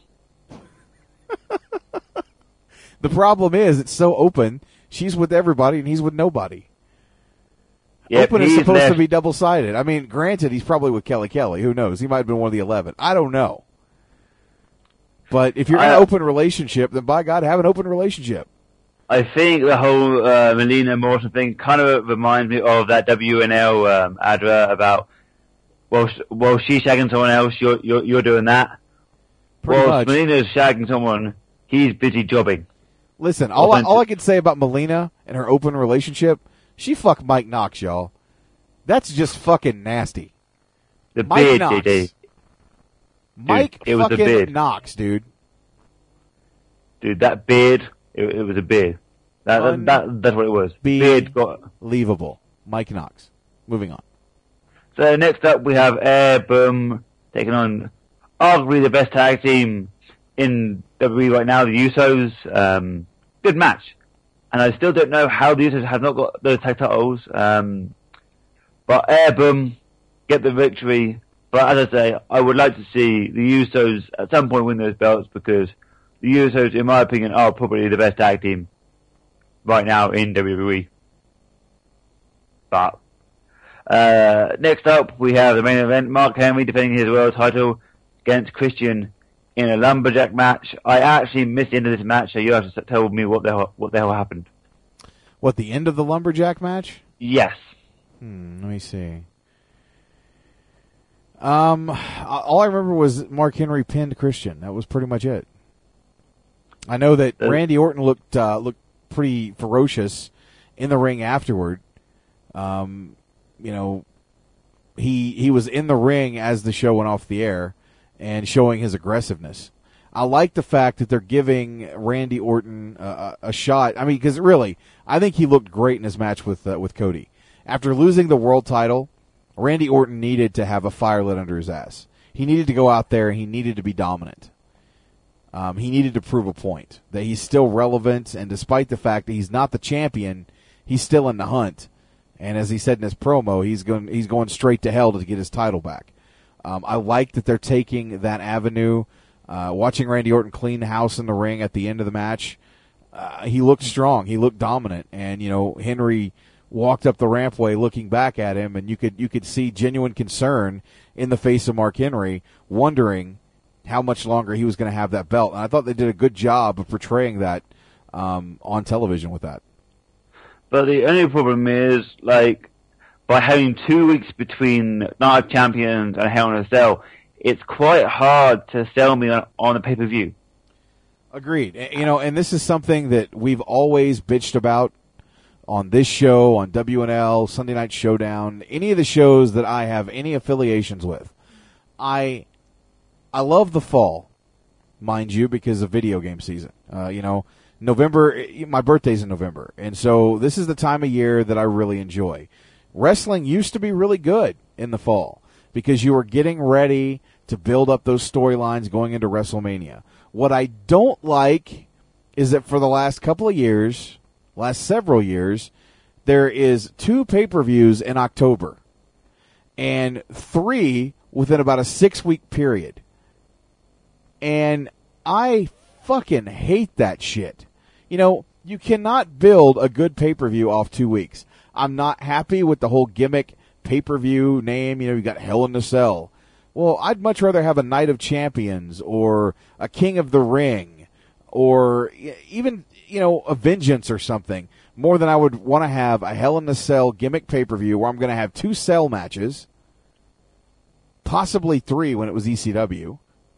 The problem is, it's so open. She's with everybody, and he's with nobody. Yep, open is supposed to be double-sided. Granted, he's probably with Kelly Kelly. Who knows? He might have been one of the 11. I don't know. But if you're in an open relationship, then by God, have an open relationship.
I think the whole Melina Morrison thing kind of reminds me of that WNL advert about, well, she's shagging someone else, you're doing that.
Pretty much.
Melina's shagging someone, he's busy jobbing.
Listen, all I can say about Melina and her open relationship, she fucked Mike Knox, y'all. That's just fucking nasty.
The
Mike
beard,
Knox.
JJ.
Mike
it was
fucking
a beard.
Knox, dude.
Dude, that beard, it was a beard. That's what it was. Beard got...
Unbelievable. Mike Knox. Moving on.
So next up we have Air Boom taking on arguably the best tag team in WWE right now, the Usos. Good match. And I still don't know how the Usos have not got those tag titles. But Air Boom get the victory. But as I say, I would like to see the Usos at some point win those belts, because the Usos, in my opinion, are probably the best tag team right now in WWE. But next up, we have the main event. Mark Henry defending his world title against Christian in a lumberjack match. I actually missed the end of this match, so you have to tell me what the hell happened.
What, the end of the lumberjack match?
Yes.
Let me see. All I remember was Mark Henry pinned Christian. That was pretty much it. I know that Randy Orton looked pretty ferocious in the ring afterward. He was in the ring as the show went off the air and showing his aggressiveness. I like the fact that they're giving Randy Orton a shot. Because really, I think he looked great in his match with Cody. After losing the world title, Randy Orton needed to have a fire lit under his ass. He needed to go out there and he needed to be dominant. He needed to prove a point, that he's still relevant, and despite the fact that he's not the champion, he's still in the hunt. And as he said in his promo, he's going straight to hell to get his title back. I like that they're taking that avenue. Watching Randy Orton clean house in the ring at the end of the match, he looked strong. He looked dominant. And, Henry walked up the rampway looking back at him, and you could see genuine concern in the face of Mark Henry, wondering how much longer he was going to have that belt. And I thought they did a good job of portraying that on television with that.
But the only problem is, by having 2 weeks between Night of Champions and Hell in a Cell, it's quite hard to sell me on a pay-per-view.
Agreed. And this is something that we've always bitched about on this show, on WNL, Sunday Night Showdown, any of the shows that I have any affiliations with. I love the fall, mind you, because of video game season. November, my birthday's in November, and so this is the time of year that I really enjoy. Wrestling used to be really good in the fall. because you are getting ready to build up those storylines going into WrestleMania. What I don't like is that for the last several years, there is 2 pay-per-views in October and 3 within about a 6-week period. And I fucking hate that shit. You know, you cannot build a good pay-per-view off 2 weeks. I'm not happy with the whole gimmick pay-per-view name. You know, you got Hell in a Cell. Well, I'd much rather have a Night of Champions or a King of the Ring or even, you know, a Vengeance or something more than I would want to have a Hell in a Cell gimmick pay-per-view where I'm going to have 2 cell matches, possibly 3 when it was ECW.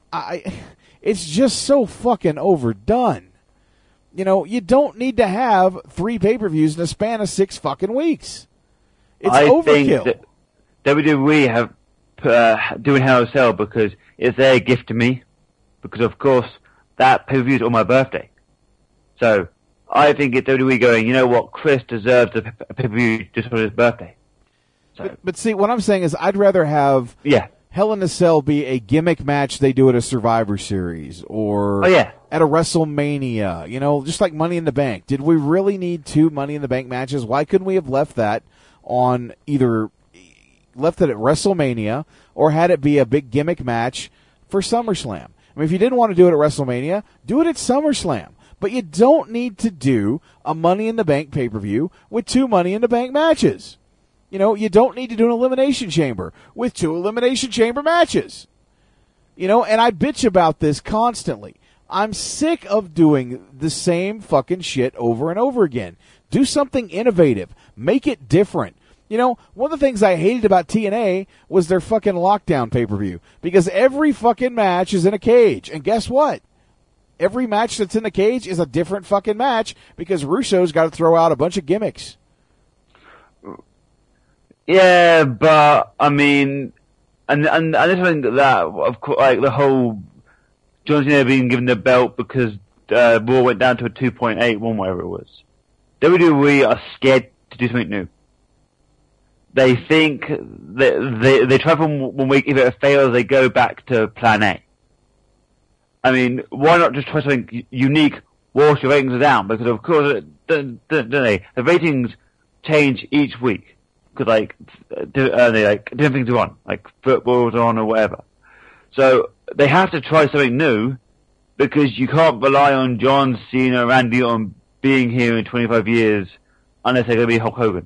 It's just so fucking overdone. You know, you don't need to have 3 pay-per-views in a span of 6 fucking weeks. It's overkill.
Think that WWE have doing Hell in a Cell because it's their gift to me. Because of course that pay-per-view is on my birthday. So I think it's WWE going, you know what, Chris deserves a pay-per-view just on his birthday. So.
But see, what I'm saying is I'd rather have Hell in a Cell be a gimmick match they do at a Survivor Series or at a WrestleMania, you know, just like Money in the Bank. Did we really need 2 Money in the Bank matches? Why couldn't we have left that on left it at WrestleMania or had it be a big gimmick match for SummerSlam? I mean, if you didn't want to do it at WrestleMania, do it at SummerSlam. But you don't need to do a Money in the Bank pay-per-view with 2 Money in the Bank matches. You know, you don't need to do an Elimination Chamber with 2 Elimination Chamber matches. You know, and I bitch about this constantly. I'm sick of doing the same fucking shit over and over again. Do something innovative. Make it different. You know, one of the things I hated about TNA was their fucking Lockdown pay-per-view. Because every fucking match is in a cage. And guess what? Every match that's in the cage is a different fucking match because Russo's got to throw out a bunch of gimmicks.
Yeah, but I mean, and I just think that of course, like the whole John Cena being given the belt because Raw went down to a 2.81, whatever it was. WWE are scared to do something new. They think that they try from 1 week. If it fails, they go back to Plan A. I mean, why not just try something unique whilst your ratings are down? Because of course, don't they? The ratings change each week. Because different things are on, like football's on or whatever. So they have to try something new because you can't rely on John Cena, Randy Orton being here in 25 years unless they're going to be Hulk Hogan.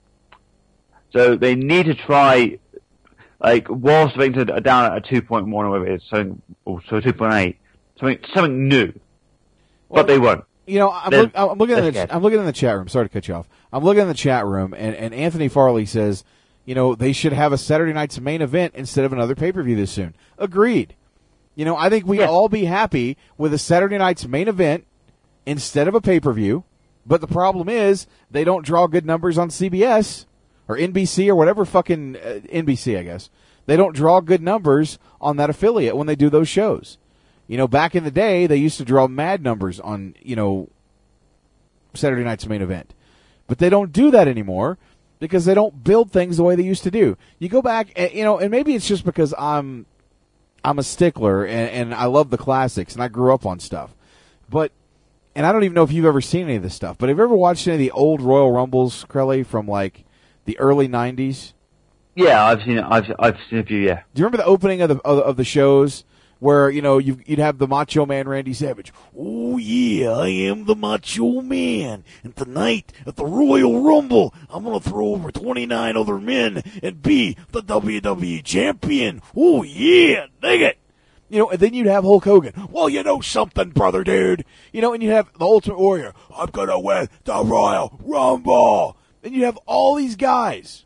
So they need to try, like, whilst ratings are down at a 2.1 or whatever it is, so 2.8, something new. Well, but they won't.
You know, I'm looking in the chat room. Sorry to cut you off. I'm looking in the chat room, and Anthony Farley says, you know, they should have a Saturday night's main event instead of another pay-per-view this soon. Agreed. You know, I think we'd all be happy with a Saturday night's main event instead of a pay-per-view, but the problem is they don't draw good numbers on CBS or NBC or whatever fucking NBC, I guess. They don't draw good numbers on that affiliate when they do those shows. You know, back in the day, they used to draw mad numbers on, you know, Saturday night's main event. But they don't do that anymore because they don't build things the way they used to do. You go back, and, you know, and maybe it's just because I'm a stickler and I love the classics and I grew up on stuff. But, and I don't even know if you've ever seen any of this stuff, but have you ever watched any of the old Royal Rumbles, Crowley, from like the early 90s?
Yeah, I've seen it. I've seen a few, yeah.
Do you remember the opening of the shows? Where, you know, you'd have the Macho Man Randy Savage. Oh, yeah, I am the Macho Man. And tonight at the Royal Rumble, I'm going to throw over 29 other men and be the WWE Champion. Oh, yeah, dig it. You know, and then you'd have Hulk Hogan. Well, you know something, brother, dude. You know, and you'd have the Ultimate Warrior. I'm going to win the Royal Rumble. And you'd have all these guys.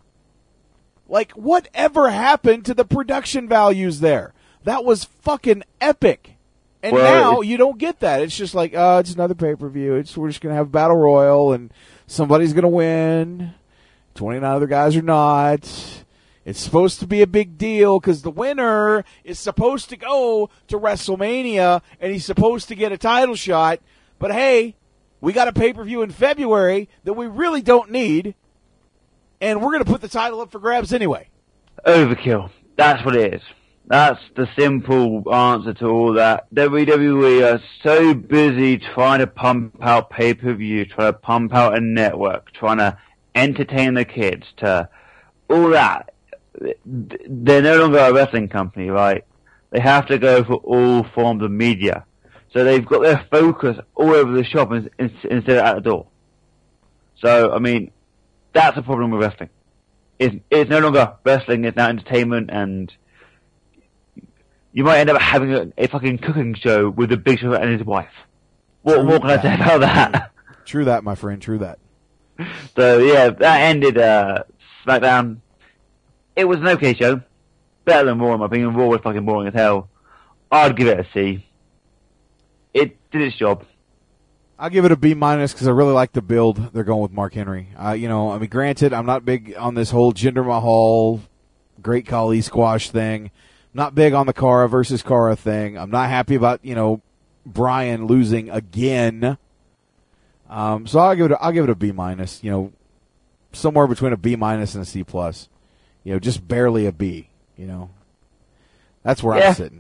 Like, whatever happened to the production values there? That was fucking epic. And now you don't get that. It's just like, it's another pay-per-view. We're just going to have a battle royal and somebody's going to win. 29 other guys are not. It's supposed to be a big deal because the winner is supposed to go to WrestleMania and he's supposed to get a title shot. But hey, we got a pay-per-view in February that we really don't need. And we're going to put the title up for grabs anyway.
Overkill. That's what it is. That's the simple answer to all that. WWE are so busy trying to pump out pay-per-view, trying to pump out a network, trying to entertain the kids, to all that. They're no longer a wrestling company, right? They have to go for all forms of media. So they've got their focus all over the shop instead of at the door. So, I mean, that's a problem with wrestling. It's no longer wrestling, it's now entertainment, and you might end up having a fucking cooking show with the Big Show and his wife. What more can I say about that?
True that, my friend, true that.
So, yeah, that ended SmackDown. It was an okay show. Better than Raw, in my opinion. Raw was fucking boring as hell. I'd give it a C. It did its job.
I'll give it a B- because I really like the build they're going with Mark Henry. Granted, I'm not big on this whole Jinder Mahal, Great Khali squash thing. Not big on the Cara versus Cara thing. I'm not happy about, Bryan losing again. So I'll give it a B-, somewhere between a B- and a C+. Just barely a B, That's where I'm sitting.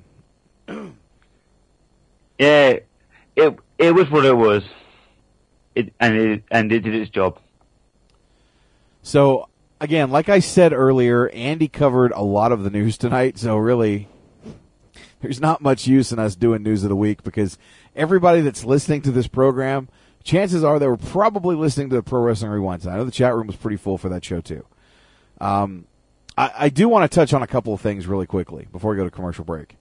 Yeah, it was what it was. It did its job.
So, again, like I said earlier, Andy covered a lot of the news tonight, so really there's not much use in us doing News of the Week because everybody that's listening to this program, chances are they were probably listening to the Pro Wrestling Rewind. I know the chat room was pretty full for that show, too. I do want to touch on a couple of things really quickly before we go to commercial break.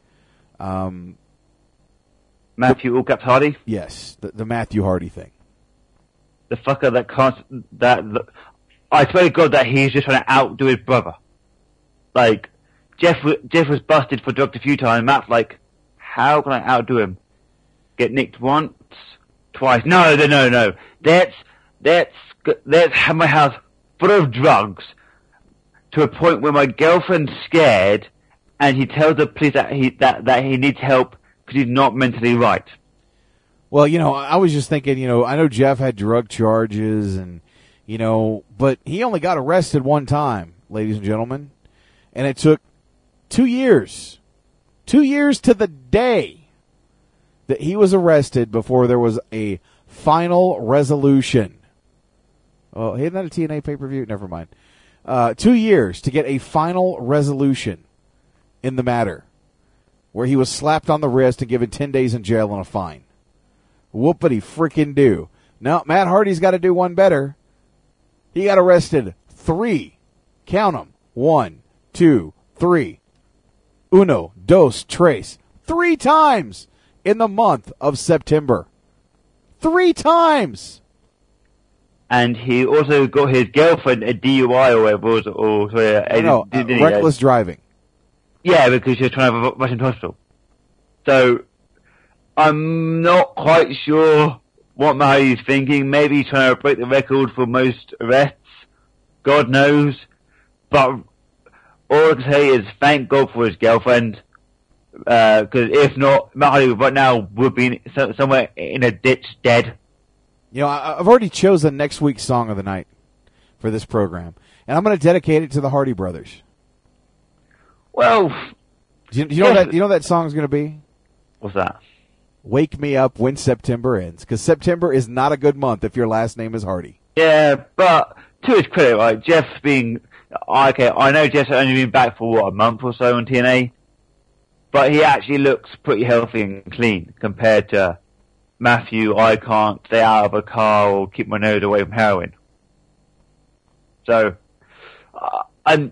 Matthew All-Caps Hardy?
Yes, the Matthew Hardy thing.
The fucker I swear to God that he's just trying to outdo his brother. Like, Jeff was busted for drugs a few times. Matt's like, how can I outdo him? Get nicked once, twice. No. Let's have my house full of drugs to a point where my girlfriend's scared, and he tells the police that he needs help because he's not mentally right.
Well, I was just thinking, I know Jeff had drug charges and, but he only got arrested one time, ladies and gentlemen. And it took 2 years. 2 years to the day that he was arrested before there was a final resolution. Oh, isn't that a TNA pay-per-view? Never mind. 2 years to get a final resolution in the matter, where he was slapped on the wrist and given 10 days in jail and a fine. Whoopity freaking do. Now, Matt Hardy's got to do one better. He got arrested 3. Count them. 1, 2, 3. Uno, dos, tres. 3 times in the month of September. 3 times.
And he also got his girlfriend a DUI or whatever it was.
Reckless driving.
Yeah, because she was trying to rush into hospital. So, I'm not quite sure what Mary's thinking. Maybe he's trying to break the record for most arrests. God knows. But all I can say is thank God for his girlfriend. Because if not, Matt Hardy right now would be somewhere in a ditch dead.
I've already chosen next week's song of the night for this program. And I'm going to dedicate it to the Hardy Brothers.
Well,
do you know that song's going to be?
What's that?
Wake Me Up When September Ends. Because September is not a good month if your last name is Hardy.
Yeah, but to his credit, right, Jeff's being... Okay, I know Jeff's only been back for, a month or so on TNA, but he actually looks pretty healthy and clean compared to Matthew, I can't stay out of a car or keep my nose away from heroin. So, and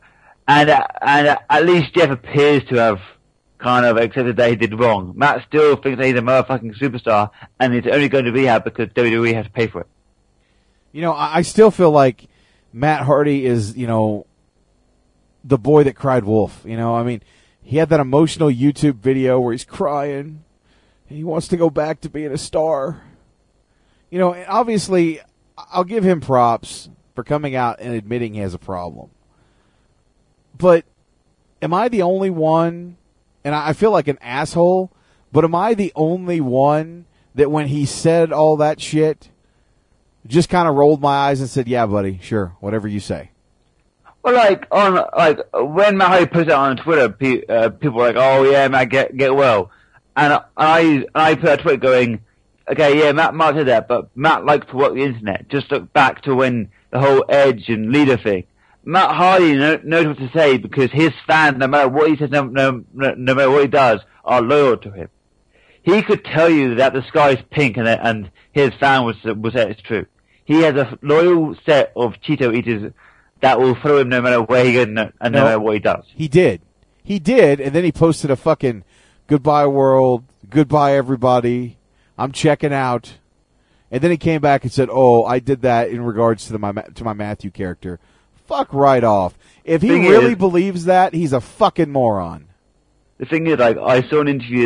at least Jeff appears to have kind of accepted that he did wrong. Matt still thinks that he's a motherfucking superstar, and it's only going to rehab because WWE has to pay for it.
I still feel like Matt Hardy is, the boy that cried wolf. He had that emotional YouTube video where he's crying. He wants to go back to being a star. Obviously, I'll give him props for coming out and admitting he has a problem. But am I the only one, and I feel like an asshole, but am I the only one that when he said all that shit, just kind of rolled my eyes and said, yeah, buddy, sure, whatever you say?
Well, when Matt Hardy posted it on Twitter, people were like, "Oh yeah, Matt, get well," and I put on Twitter going, "Okay, yeah, Matt did that, but Matt likes to work the internet. Just look back to when the whole Edge and Leader thing. Matt Hardy knows what to say because his fans, no matter what he says, no matter what he does, are loyal to him. He could tell you that the sky is pink and his fan would say it's true. He has a loyal set of Cheeto eaters that will follow him no matter where he goes and no matter what he does."
He did, and then he posted a fucking "Goodbye world, goodbye everybody, I'm checking out," and then he came back and said, "Oh, I did that in regards to my Matthew character." Fuck right off. If he really believes that, he's a fucking moron.
The thing is, I saw an interview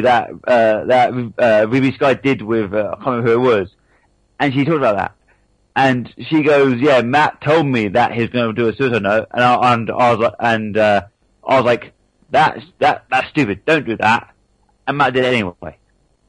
that Ruby Sky did with I can't remember who it was, and she talked about that. And she goes, "Yeah, Matt told me that he's going to do a suicide note," and I was like, that's stupid. Don't do that. And Matt did it anyway.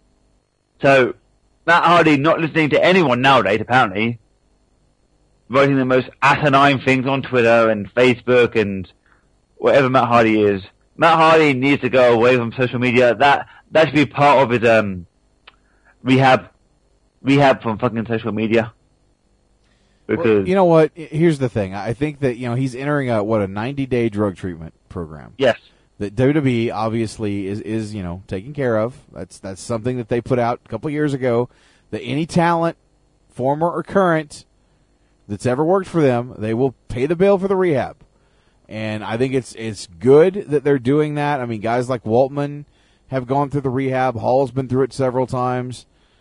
So Matt Hardy not listening to anyone nowadays, apparently, writing the most asinine things on Twitter and Facebook and whatever Matt Hardy is. Matt Hardy needs to go away from social media. That should be part of his rehab from fucking social media. Because
well, you know what? Here's the thing. I think that he's entering a 90-day drug treatment program.
Yes.
That WWE obviously is taking care of. That's something that they put out a couple years ago. That any talent, former or current, that's ever worked for them, they will pay the bill for the rehab. And I think it's good that they're doing that. I mean, guys like Waltman have gone through the rehab. Hall's been through it several times.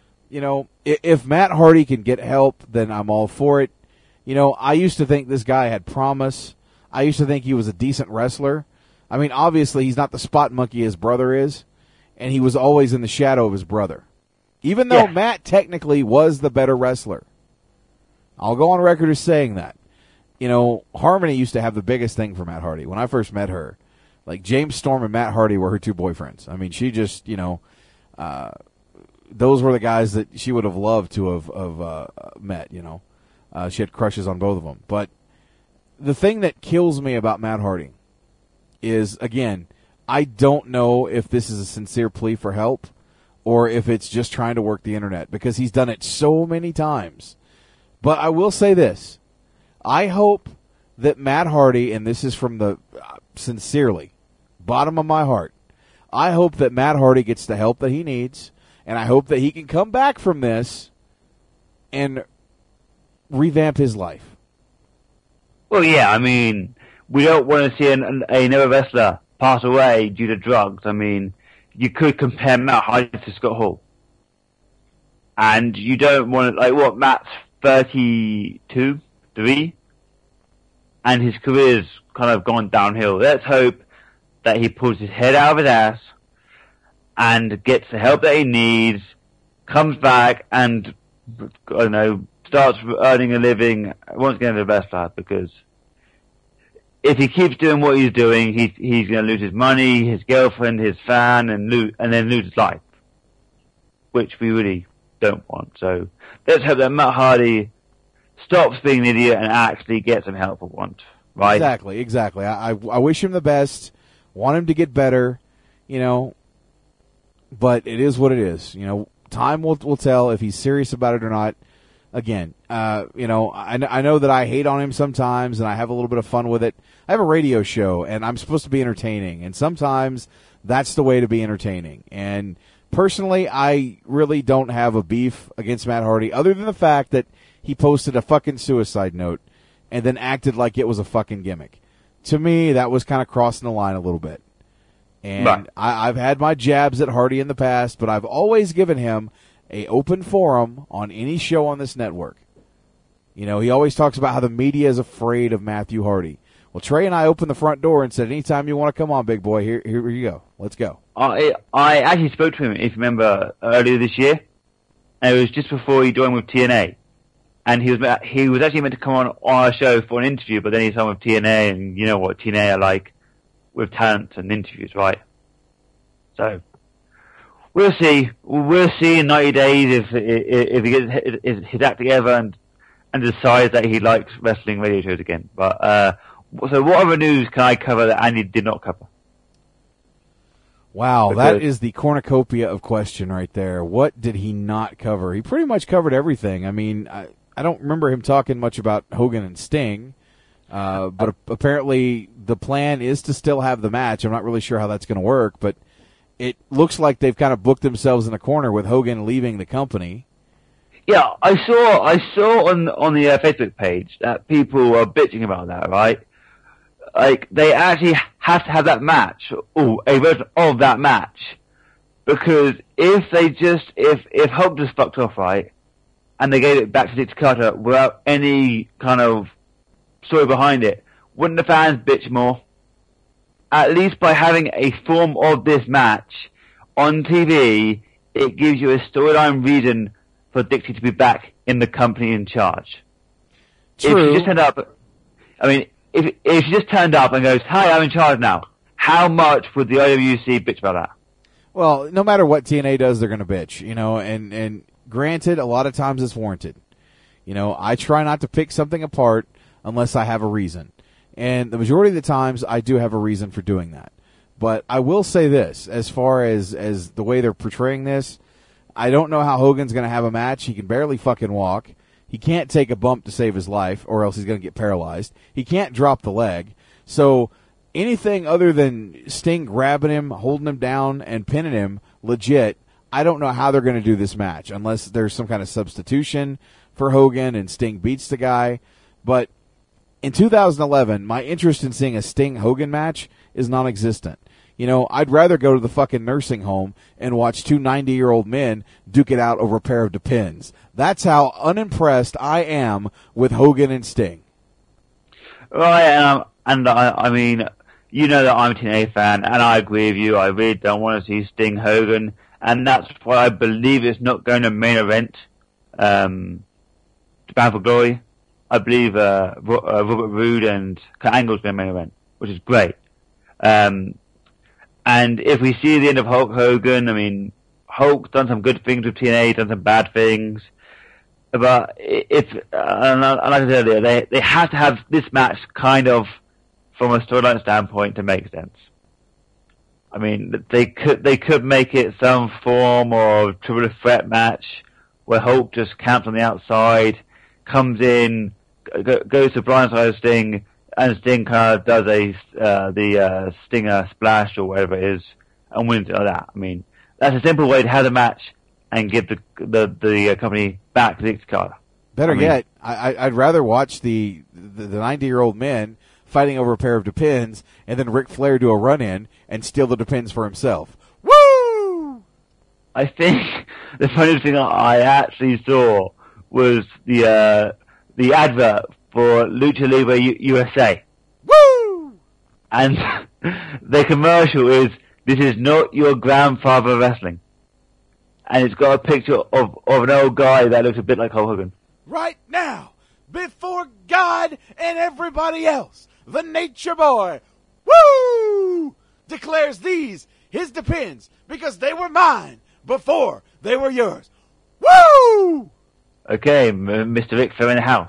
If Matt Hardy can get help, then I'm all for it. I used to think this guy had promise. I used to think he was a decent wrestler. I mean, obviously he's not the spot monkey his brother is, and he was always in the shadow of his brother. Even though Matt technically was the better wrestler. I'll go on record as saying that. Harmony used to have the biggest thing for Matt Hardy. When I first met her, like James Storm and Matt Hardy were her two boyfriends. I mean, she just, those were the guys that she would have loved to have met, She had crushes on both of them. But the thing that kills me about Matt Hardy is, again, I don't know if this is a sincere plea for help or if it's just trying to work the internet, because he's done it so many times. But I will say this. I hope that Matt Hardy, and this is from the sincerely, bottom of my heart, I hope that Matt Hardy gets the help that he needs, and I hope that he can come back from this and revamp his life.
Well, yeah, I mean, we don't want to see another wrestler pass away due to drugs. I mean, you could compare Matt Hardy to Scott Hall. And you don't want to, Matt's 32, 3, and his career's kind of gone downhill. Let's hope that he pulls his head out of his ass and gets the help that he needs, comes back and, starts earning a living once again the best lad, because if he keeps doing what he's doing, he's going to lose his money, his girlfriend, his fan, and then lose his life, which we really don't want. So let's hope that Matt Hardy stops being an idiot and actually gets some help for once, right?
Exactly. I wish him the best, want him to get better, but it is what it is. Time will tell if he's serious about it or not. Again, I know that I hate on him sometimes, and I have a little bit of fun with it. I have a radio show, and I'm supposed to be entertaining, and sometimes that's the way to be entertaining. And personally, I really don't have a beef against Matt Hardy, other than the fact that he posted a fucking suicide note and then acted like it was a fucking gimmick. To me, that was kind of crossing the line a little bit. And right. I've had my jabs at Hardy in the past, but I've always given him a open forum on any show on this network. He always talks about how the media is afraid of Matthew Hardy. Well, Trey and I opened the front door and said, anytime you want to come on, big boy, here you go. Let's go.
I actually spoke to him, if you remember, earlier this year. And it was just before he joined with TNA. And he was actually meant to come on our show for an interview, but then he signed with TNA, and you know what TNA are like with talent and interviews, right? So we'll see. We'll see in 90 days if he gets his act together and decides that he likes wrestling radio shows again. But So what other news can I cover that Andy did not cover?
Wow, that is the cornucopia of question right there. What did he not cover? He pretty much covered everything. I mean, I don't remember him talking much about Hogan and Sting, but apparently the plan is to still have the match. I'm not really sure how that's going to work, but it looks like they've kind of booked themselves in a corner with Hogan leaving the company.
Yeah, I saw on the Facebook page that people were bitching about that, right? Like, they actually have to have that match, a version of that match, because if Hulk just fucked off, right, and they gave it back to Dixie Carter without any kind of story behind it, wouldn't the fans bitch more? At least by having a form of this match on TV, it gives you a storyline reason for Dixie to be back in the company in charge.
True.
If she just turned up, I mean, if she just turned up and goes, "Hi, I'm in charge now," how much would the IWC bitch about that?
Well, no matter what TNA does, they're going to bitch, you know, and granted, a lot of times it's warranted. You know, I try not to pick something apart unless I have a reason. And the majority of the times, I do have a reason for doing that. But I will say this, as far as the way they're portraying this, I don't know how Hogan's going to have a match. He can barely fucking walk. He can't take a bump to save his life, or else he's going to get paralyzed. He can't drop the leg. So anything other than Sting grabbing him, holding him down, and pinning him, legit, I don't know how they're going to do this match, unless there's some kind of substitution for Hogan and Sting beats the guy. But in 2011, my interest in seeing a Sting-Hogan match is non-existent. You know, I'd rather go to the fucking nursing home and watch two 90-year-old men duke it out over a pair of Depends. That's how unimpressed I am with Hogan and Sting.
Right, and I mean, you know that I'm a TNA fan, and I agree with you. I really don't want to see Sting Hogan, and that's why I believe it's not going to main event Bound for Glory. I believe Robert Roode and Kurt Angle's going to main event, which is great. And if we see the end of Hulk Hogan, I mean, Hulk's done some good things with TNA, done some bad things. But if, and like I said earlier, they have to have this match kind of from a storyline standpoint to make sense. I mean, they could make it some form of triple threat match where Hulk just camps on the outside, comes in, goes to blindside of Sting, and Sting kind of does the Stinger splash or whatever it is, and wins it like that. I mean, that's a simple way to have the match and give the company back to Dixie Carter.
Better yet, I'd rather watch the 90-year-old men fighting over a pair of Depends, and then Ric Flair do a run-in and steal the Depends for himself. Woo!
I think the funniest thing I actually saw was the advert for Lucha Libre USA.
Woo!
And the commercial is, "This is not your grandfather wrestling." And it's got a picture of an old guy that looks a bit like Hulk Hogan.
Right now, before God and everybody else, the Nature Boy, woo, declares these his Depends because they were mine before they were yours. Woo!
Okay, Mr. Ric Flair in the house.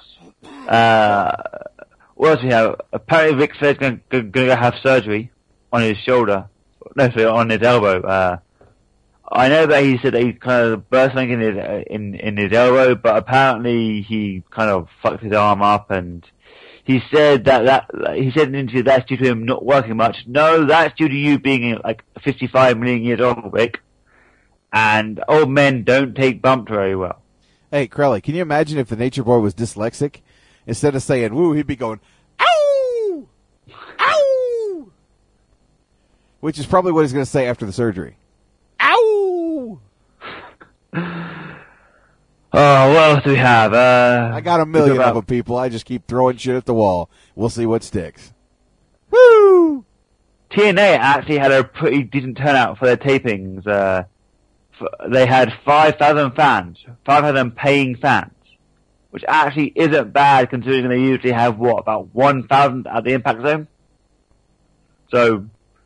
What else we have? Apparently Ric Flair's going to have surgery on his shoulder. No, sorry, on his elbow. I know that he said that he kind of burst something in his elbow, but apparently he kind of fucked his arm up, and he said he said in an interview that's due to him not working much. No, that's due to you being like 55 million years old, Rick. And old men don't take bumps very well.
Hey, Crowley, can you imagine if the Nature Boy was dyslexic? Instead of saying woo, he'd be going, ow! Ow! Which is probably what he's going to say after the surgery. Ow!
Oh, what else do we have?
I got a million of them, people. I just keep throwing shit at the wall. We'll see what sticks. Woo!
TNA actually had a pretty decent turnout for their tapings. They had 5,000 fans, 5,000 paying fans, which actually isn't bad considering they usually have, about 1,000 at the Impact Zone? So,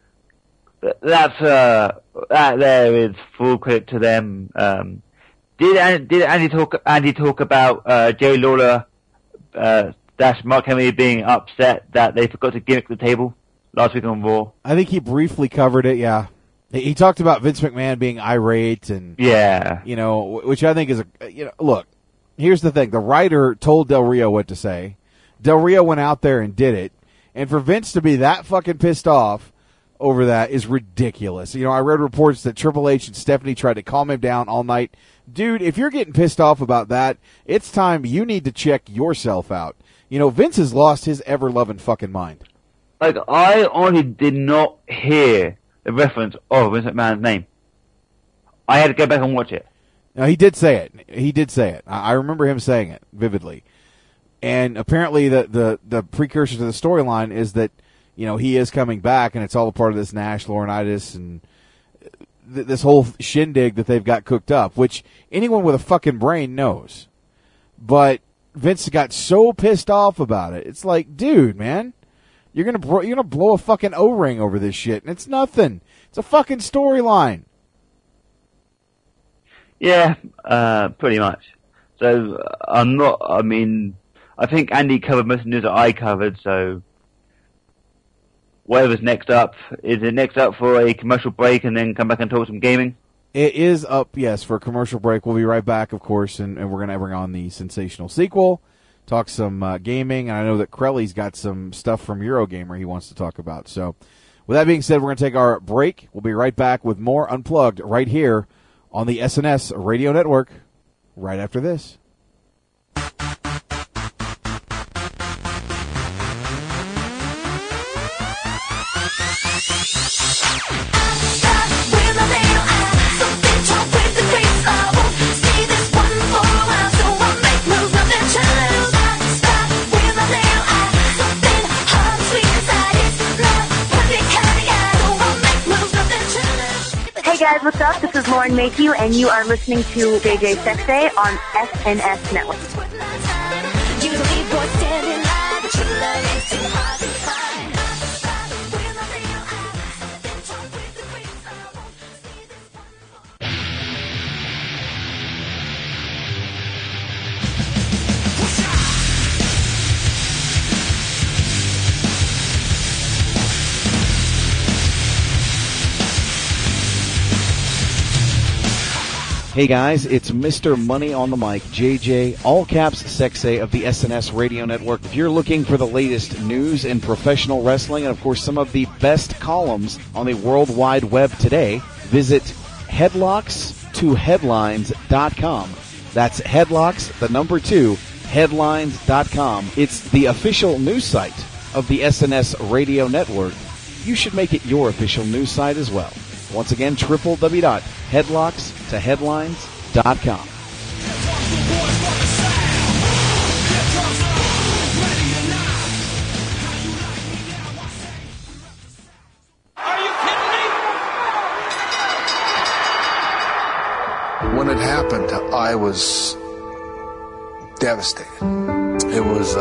that there is full credit to them. Did Andy talk about Jerry Lawler that / Mark Henry being upset that they forgot to gimmick the table last week on Raw.
I think he briefly covered it, yeah. He talked about Vince McMahon being irate and,
yeah,
you know, which I think is look, here's the thing. The writer told Del Rio what to say. Del Rio went out there and did it. And for Vince to be that fucking pissed off over that is ridiculous. You know, I read reports that Triple H and Stephanie tried to calm him down all night. Dude, if you're getting pissed off about that, it's time you need to check yourself out. You know, Vince has lost his ever-loving fucking mind.
Like, I honestly did not hear the reference of Vince McMahon's name. I had to go back and watch it.
No, he did say it. He did say it. I remember him saying it vividly. And apparently the precursor to the storyline is that, you know, he is coming back, and it's all a part of this Nash, Laurinaitis, and this whole shindig that they've got cooked up, which anyone with a fucking brain knows. But Vince got so pissed off about it. It's like, dude, man, you're gonna blow a fucking O-ring over this shit, and it's nothing. It's a fucking storyline.
Yeah, pretty much. So I think Andy covered most of the news that I covered, so whatever's next up. Is it next up for a commercial break and then come back and talk some gaming?
It is up, yes, for a commercial break. We'll be right back, of course, and we're going to bring on the sensational sequel, talk some gaming, and I know that Crelly's got some stuff from Eurogamer he wants to talk about. So with that being said, we're going to take our break. We'll be right back with more Unplugged right here on the SNS Radio Network right after this.
Hey guys, what's up? This is Lauren Mayhew, and you are listening to JJ Sexay on SNS Network.
Hey guys, it's Mr. Money on the Mic, JJ, all caps Sexay of the SNS Radio Network. If you're looking for the latest news in professional wrestling and of course some of the best columns on the World Wide Web today, visit headlocks2headlines.com. That's headlocks, the number 2, headlines.com. It's the official news site of the SNS Radio Network. You should make it your official news site as well. Once again, www.headlocks2headlines.com.
When it happened, I was devastated. It was,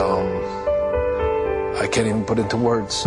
I can't even put into words.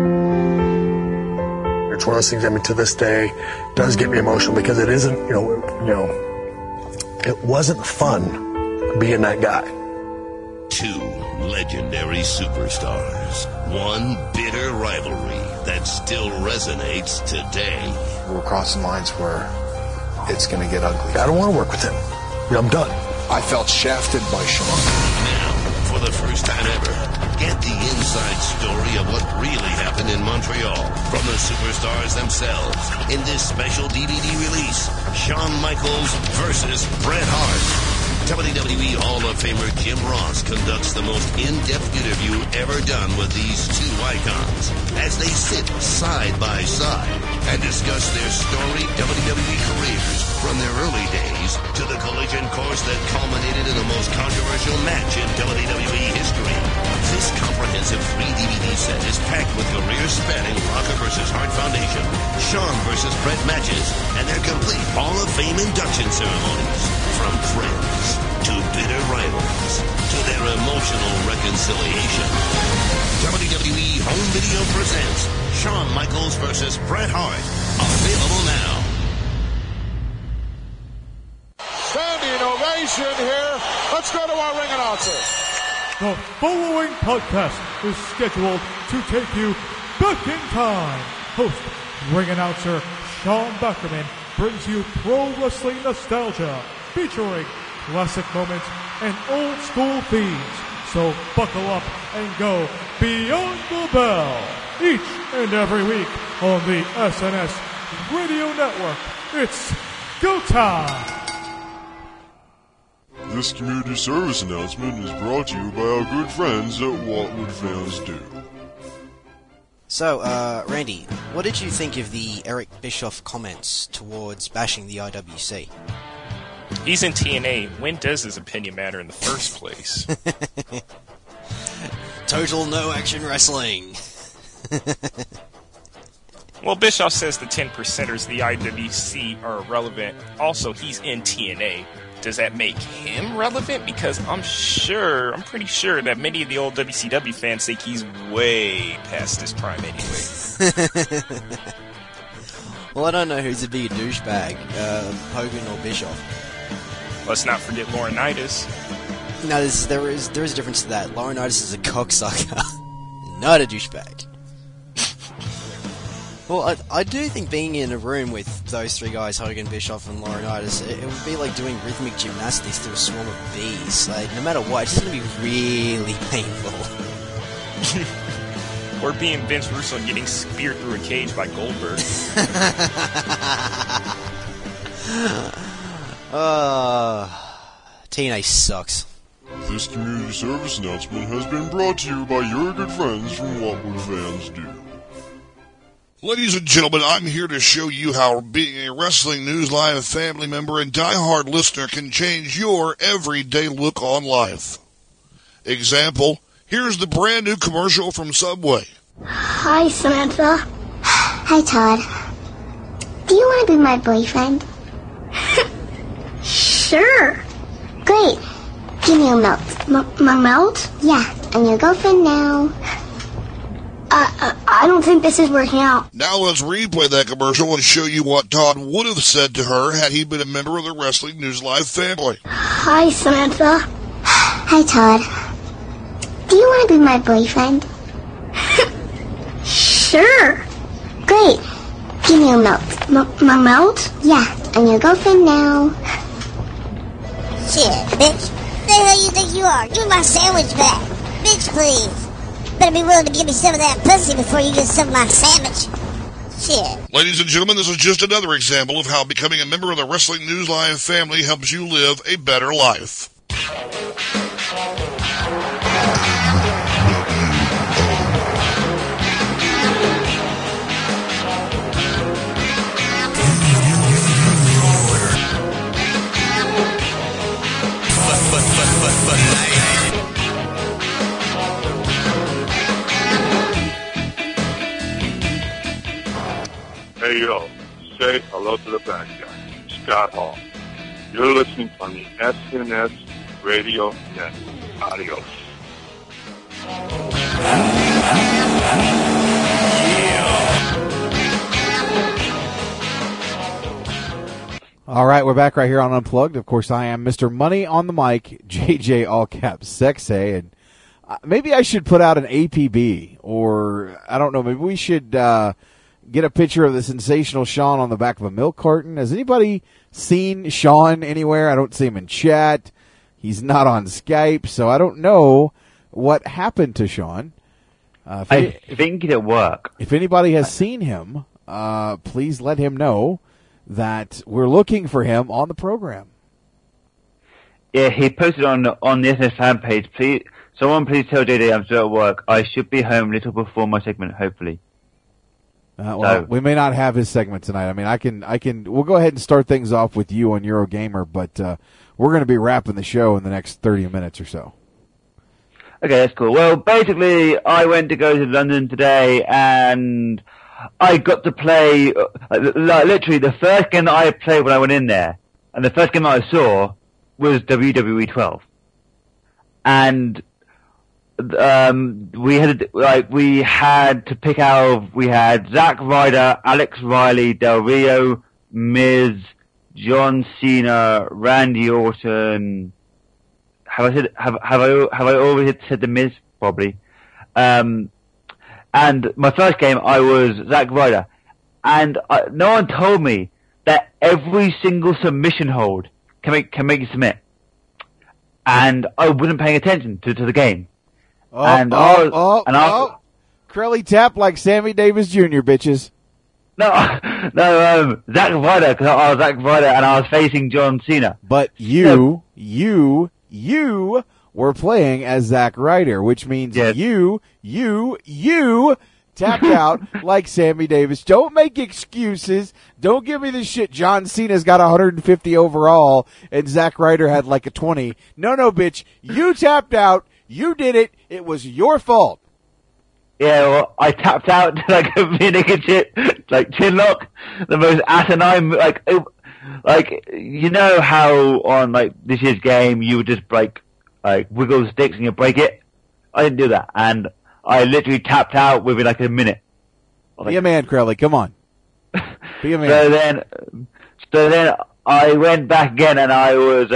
It's one of those things, I mean, to this day, does get me emotional because it isn't, you know, it wasn't fun being that guy.
Two legendary superstars. One bitter rivalry that still resonates today.
We're crossing lines where it's going to get ugly.
I don't want to work with him. I'm done.
I felt shafted by Sean.
Now, for the first time ever, get the inside story of what really happened in Montreal from the superstars themselves in this special DVD release, Shawn Michaels versus Bret Hart. WWE Hall of Famer Jim Ross conducts the most in-depth interview ever done with these two icons as they sit side by side and discuss their storied WWE careers from their early days to the collision course that culminated in the most controversial match in WWE history. This comprehensive 3-DVD set is packed with career-spanning Rocker vs. Hart Foundation, Shawn vs. Bret matches, and their complete Hall of Fame induction ceremonies. From friends to bitter rivals to their emotional reconciliation. WWE Home Video presents Shawn Michaels vs. Bret Hart. Available now.
Standing ovation here. Let's go to our ring announcer. The following podcast is scheduled to take you back in time. Host, ring announcer Sean Beckerman brings you pro wrestling nostalgia featuring classic moments and old school themes. So buckle up and go beyond the bell each and every week on the SNS Radio Network. It's go time!
This community service announcement is brought to you by our good friends at What Would Fans Do.
So, Randy, what did you think of the Eric Bischoff comments towards bashing the IWC?
He's in TNA. When does his opinion matter in the first place?
Total no action wrestling.
Well, Bischoff says the 10%ers of the IWC are irrelevant. Also, he's in TNA. Does that make him relevant? Because I'm pretty sure that many of the old WCW fans think he's way past his prime anyway.
Well, I don't know who's a bigger douchebag, Hogan or Bischoff.
Let's not forget Laurinaitis.
No, there is a difference to that. Laurinaitis is a cocksucker, not a douchebag. Well, I do think being in a room with those three guys, Hogan, Bischoff, and Laurinaitis, it would be like doing rhythmic gymnastics to a swarm of bees. Like, no matter what, it's just going to be really painful.
Or being Vince Russo and getting speared through a cage by Goldberg.
TNA sucks.
This community service announcement has been brought to you by your good friends from What Would Fans Do.
Ladies and gentlemen, I'm here to show you how being a Wrestling News Live family member and diehard listener can change your everyday look on life. Example, here's the brand new commercial from Subway.
Hi, Samantha. Hi, Todd. Do you want to be my boyfriend? Sure. Great. Give me a melt. My melt? Yeah, I'm your girlfriend now. I don't think this is working out.
Now let's replay that commercial and show you what Todd would have said to her had he been a member of the Wrestling News Live family.
Hi, Samantha. Hi, Todd. Do you want to be my boyfriend? Sure. Great. Give me a melt. My melt? Yeah, I'm your girlfriend now.
Shit, bitch. Who the hell you think you are? Give me my sandwich back. Bitch, please. Better be willing to give me some of that pussy before you get some of my sandwich. Shit.
Ladies and gentlemen, this is just another example of how becoming a member of the Wrestling News Live family helps you live a better life.
Hey, yo, say hello to the bad guy, Scott Hall. You're listening on the SNS Radio Network. Adios.
All right, we're back right here on Unplugged. Of course, I am Mr. Money on the Mic, JJ all caps Sexay, and maybe I should put out an APB, or I don't know, maybe we should get a picture of the sensational Sean on the back of a milk carton. Has anybody seen Sean anywhere? I don't see him in chat. He's not on Skype, so I don't know what happened to Sean.
I think he's at work.
If anybody has seen him, please let him know that we're looking for him on the program.
Yeah, he posted on the SNS fan page. Someone please tell JD I'm still at work. I should be home a little before my segment, hopefully.
Well, we may not have his segment tonight. I mean, we'll go ahead and start things off with you on Eurogamer, but we're going to be wrapping the show in the next 30 minutes or so.
Okay, that's cool. Well, basically, I went to go to London today, and I got to play, literally, the first game that I played when I went in there, and the first game that I saw was WWE 12. And we had to pick out. We had Zack Ryder, Alex Riley, Del Rio, Miz, John Cena, Randy Orton, I already said The Miz? Probably. And my first game, I was Zack Ryder, and no one told me that every single submission hold can make you submit, and I wasn't paying attention to the game.
Crowley tap like Sammy Davis Jr., bitches.
No, Zack Ryder, because I was Zack Ryder and I was facing John Cena.
But you were playing as Zack Ryder, which means you tapped out like Sammy Davis. Don't make excuses. Don't give me this shit. John Cena's got 150 overall and Zack Ryder had like a 20. No, bitch. You tapped out. You did it. It was your fault.
Yeah, well, I tapped out like a vinegar chip, like chin lock, the most asinine, like, you know how on like this year's game you would just like wiggle the sticks and you break it? I didn't do that, and I literally tapped out within like a minute.
Be a man, Crowley, come on. Be a man.
So then I went back again and I was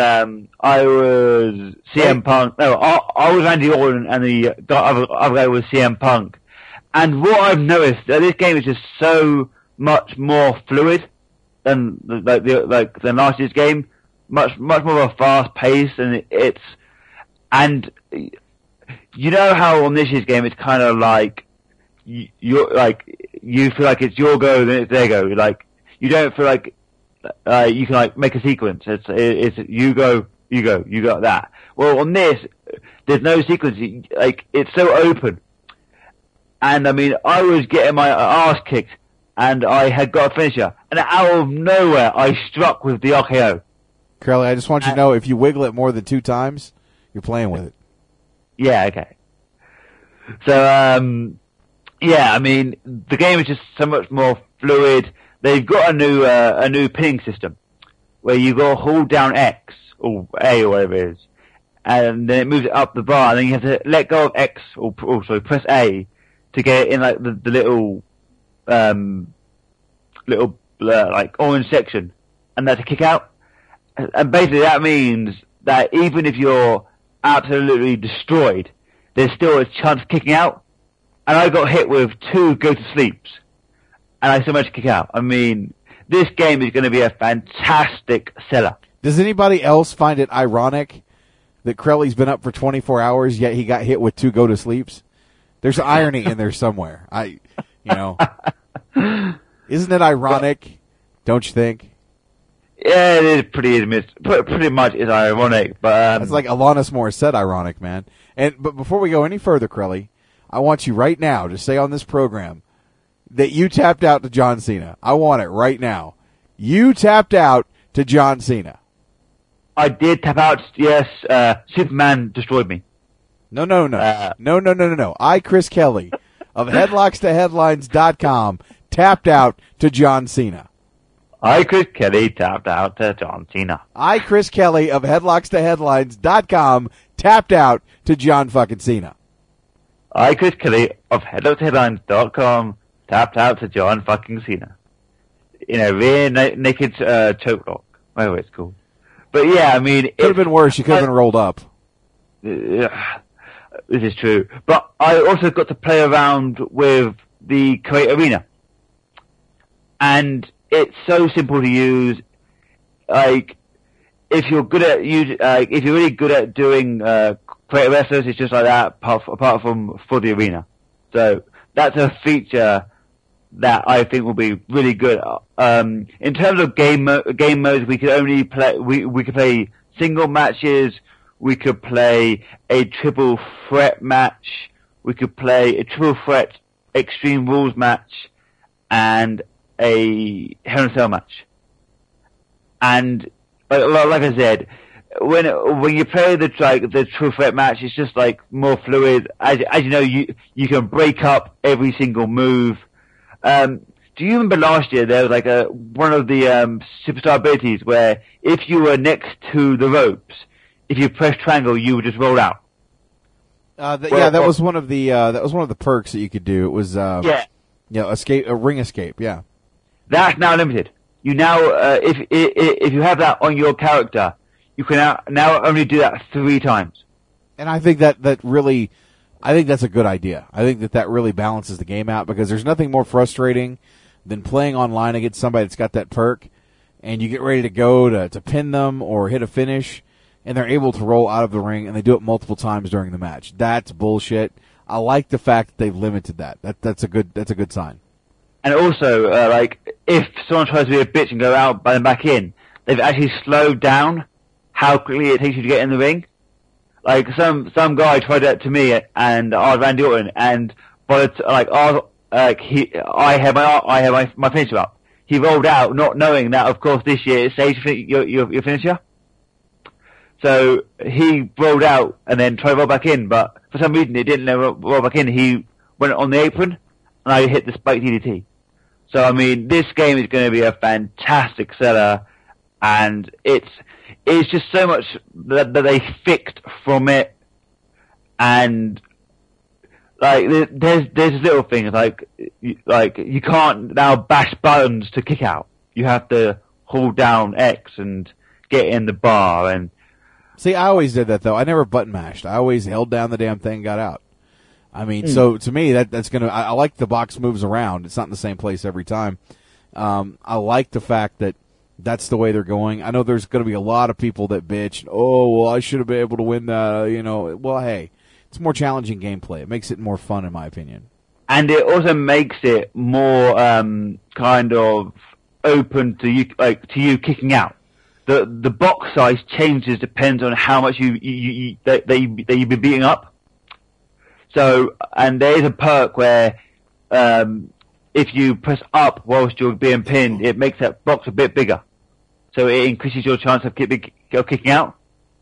CM Punk. No, I was Randy Orton and the other guy was CM Punk. And what I've noticed, this game is just so much more fluid than than last year's game. Much more of a fast pace, and and you know how on this year's game it's kind of like you feel like it's your go, then it's their go. Like you don't feel like you can like make a sequence. It's you go that. Well, on this, there's no sequence. Like it's so open. And I mean, I was getting my ass kicked, and I had got a finisher, and out of nowhere, I struck with the RKO.
Crowley, I just want you to know, if you wiggle it more than 2 times, you're playing with it.
Yeah, okay. So, yeah, I mean, the game is just so much more fluid. They've got a new pinning system, where you go hold down X, or A, or whatever it is, and then it moves it up the bar, and then you have to let go of X, or press A, to get it in like the little like orange section, and that's a kick out. And basically that means that even if you're absolutely destroyed, there's still a chance of kicking out. And I got hit with 2 go to sleeps, and I still managed to kick out. I mean, this game is going to be a fantastic seller.
Does anybody else find it ironic that Crowley's been up for 24 hours, yet he got hit with 2 go to sleeps? There's irony in there somewhere. Isn't it ironic? Don't you think?
Yeah, it is pretty much is ironic, but
it's like Alanis Morissette ironic, man. But before we go any further, Crowley, I want you right now to say on this program that you tapped out to John Cena. I want it right now. You tapped out to John Cena.
I did tap out. Yes, Superman destroyed me.
No. I, Chris Kelly of HeadlocksToHeadlines.com, tapped out to John Cena.
I, Chris Kelly, tapped out to John Cena.
I, Chris Kelly of HeadlocksToHeadlines.com, tapped out to John fucking Cena.
I, Chris Kelly of HeadlocksToHeadlines.com, tapped out to John fucking Cena. In a rear naked choke lock. Whatever it's called. But yeah, I mean...
Could have been worse. You could have been rolled up.
This is true. But I also got to play around with the Kuwait Arena. And it's so simple to use. Like, if you're really good at doing Kuwait wrestlers, it's just like that, apart from for the arena. So that's a feature that I think will be really good. In terms of game modes, we could only play. We could play single matches. We could play a triple threat match. We could play a triple threat Extreme Rules match and a Hell in a Cell match. And like I said, when you play the triple threat match, it's just like more fluid. As you know, you can break up every single move. Do you remember last year there was like one of the superstar abilities where if you were next to the ropes, if you press triangle, you would just roll out.
That was one of the perks that you could do. It was escape, a ring escape. Yeah,
that's now limited. You now if you have that on your character, You can now only do that 3 times.
And I think that really, I think that's a good idea. I think that really balances the game out, because there's nothing more frustrating than playing online against somebody that's got that perk, and you get ready to go to pin them or hit a finish, and they're able to roll out of the ring, and they do it multiple times during the match. That's bullshit. I like the fact that they've limited that. That's a good sign.
And also, like, if someone tries to be a bitch and go out and back in, they've actually slowed down how quickly it takes you to get in the ring. Like, some guy tried that to me, and I was Randy Orton, and I had my finisher up. He rolled out, not knowing that, of course, this year it saves your finisher. So he rolled out and then tried to roll back in, but for some reason it didn't roll back in. He went on the apron, and I hit the spike DDT. So, I mean, this game is going to be a fantastic seller, and it's just so much that they fixed from it, and like there's little things like you can't now bash buttons to kick out. You have to hold down X and get in the bar. And
see, I always did that though. I never button mashed. I always held down the damn thing and got out. I mean, so to me that's gonna. I like the box moves around. It's not in the same place every time. I like the fact that that's the way they're going. I know there's going to be a lot of people that bitch. Oh, well, I should have been able to win that. Well, hey, it's more challenging gameplay. It makes it more fun, in my opinion.
And it also makes it more kind of open to you kicking out. The box size changes depends on how much you've been beating up. So, and there is a perk where if you press up whilst you're being pinned, it makes that box a bit bigger. So it increases your chance of kicking out.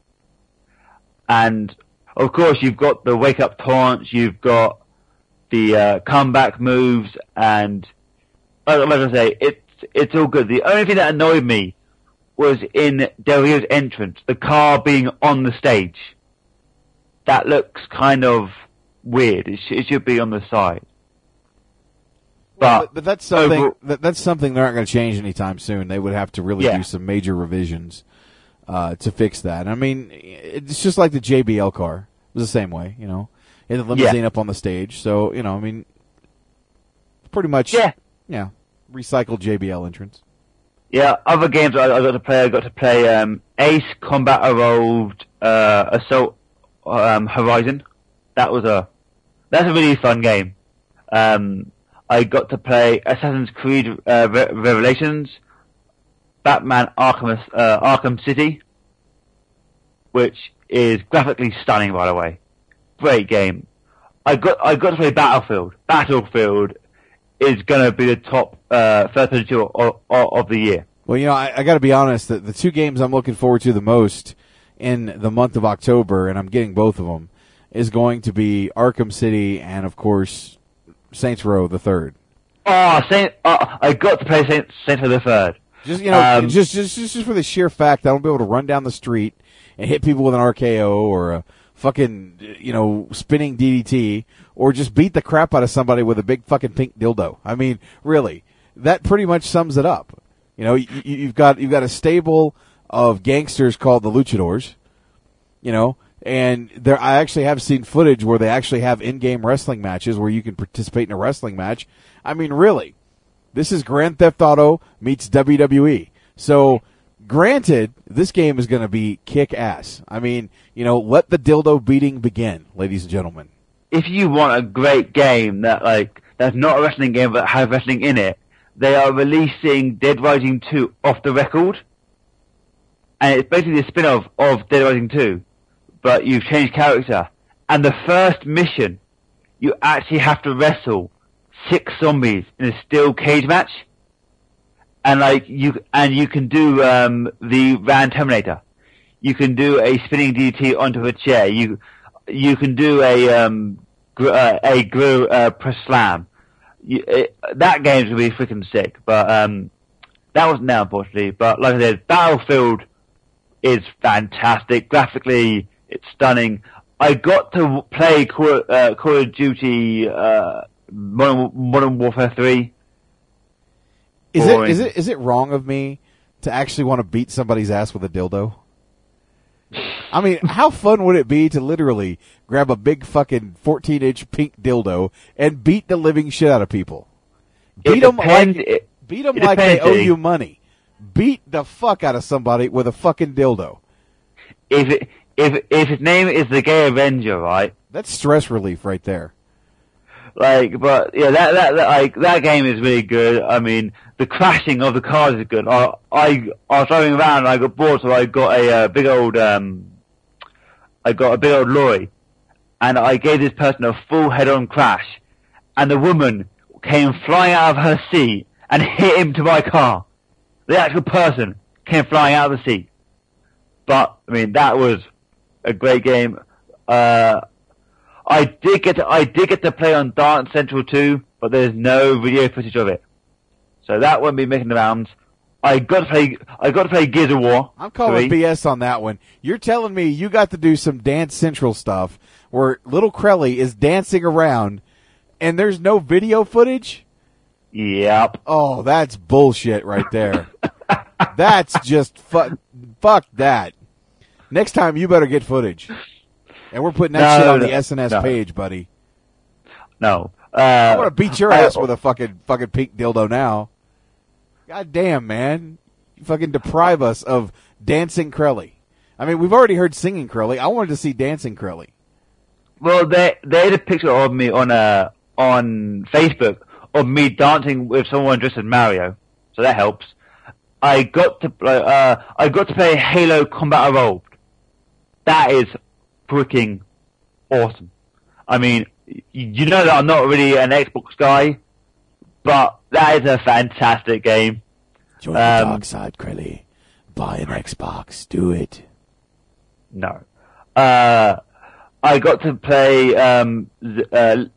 And, of course, you've got the wake-up taunts, you've got the comeback moves, and, like I say, it's all good. The only thing that annoyed me was in Del Rio's entrance, the car being on the stage. That looks kind of weird. It should be on the side.
But that's something that's something they're not going to change anytime soon. They would have to really do some major revisions to fix that. I mean, it's just like the JBL car. It was the same way, in the limousine up on the stage. So, I mean, pretty much, recycled JBL entrance.
Yeah, other games I got to play Ace Combat Evolved Assault Horizon. That's a really fun game. I got to play Assassin's Creed Revelations, Batman Arkham City, which is graphically stunning, by the way. Great game. I got to play Battlefield. Battlefield is going to be the top first-person shooter of the year.
Well, I got to be honest. The 2 games I'm looking forward to the most in the month of October, and I'm getting both of them, is going to be Arkham City and, of course, Saints Row the Third.
I got to play Saints Row the Third.
Just for the sheer fact that I won't be able to run down the street and hit people with an RKO or a fucking spinning DDT, or just beat the crap out of somebody with a big fucking pink dildo. I mean, really, that pretty much sums it up. You've got a stable of gangsters called the Luchadors. And I actually have seen footage where they actually have in-game wrestling matches where you can participate in a wrestling match. I mean, really, this is Grand Theft Auto meets WWE. So, granted, this game is going to be kick-ass. I mean, let the dildo beating begin, ladies and gentlemen.
If you want a great game that's not a wrestling game but has wrestling in it, they are releasing Dead Rising 2 off the record. And it's basically a spin-off of Dead Rising 2. But you've changed character. And the first mission, you actually have to wrestle 6 zombies in a steel cage match. And you can do the Van Terminator. You can do a spinning DDT onto a chair. You can do a press slam. That game's gonna be freaking sick. But that wasn't now, unfortunately. But like I said, Battlefield is fantastic. Graphically, it's stunning. I got to play Call of Duty Modern Warfare 3.
Is it wrong of me to actually want to beat somebody's ass with a dildo? I mean, how fun would it be to literally grab a big fucking 14-inch pink dildo and beat the living shit out of people? Beat them like they owe you money. Beat the fuck out of somebody with a fucking dildo.
If his name is the Gay Avenger, right?
That's stress relief right there.
But yeah, that game is really good. I mean, the crashing of the cars is good. I was driving around and I got bored, so I got a big old lorry, and I gave this person a full head-on crash, and the woman came flying out of her seat and hit him to my car. The actual person came flying out of the seat. But I mean, that was a great game. I did get to play on Dance Central 2, but there's no video footage of it, so that won't be making the rounds. I got to play Gears of War.
I'm calling BS on that one. You're telling me you got to do some Dance Central stuff where little Krelly is dancing around, and there's no video footage?
Yep.
Oh, that's bullshit right there. That's just fuck that. Next time you better get footage. And we're putting that shit on the SNS page, buddy.
No.
I want to beat your ass with a fucking pink dildo now. God damn, man. You fucking deprive us of dancing Krelly. I mean, we've already heard singing Krelly. I wanted to see dancing Krelly.
Well, they had a picture of me on Facebook of me dancing with someone dressed as Mario, so that helps. I got to play Halo Combat Evolved. That is freaking awesome. I mean, you know that I'm not really an Xbox guy, but that is a fantastic game.
Join the dark side, Krelly. Buy an Xbox. Do it.
No. I got to play the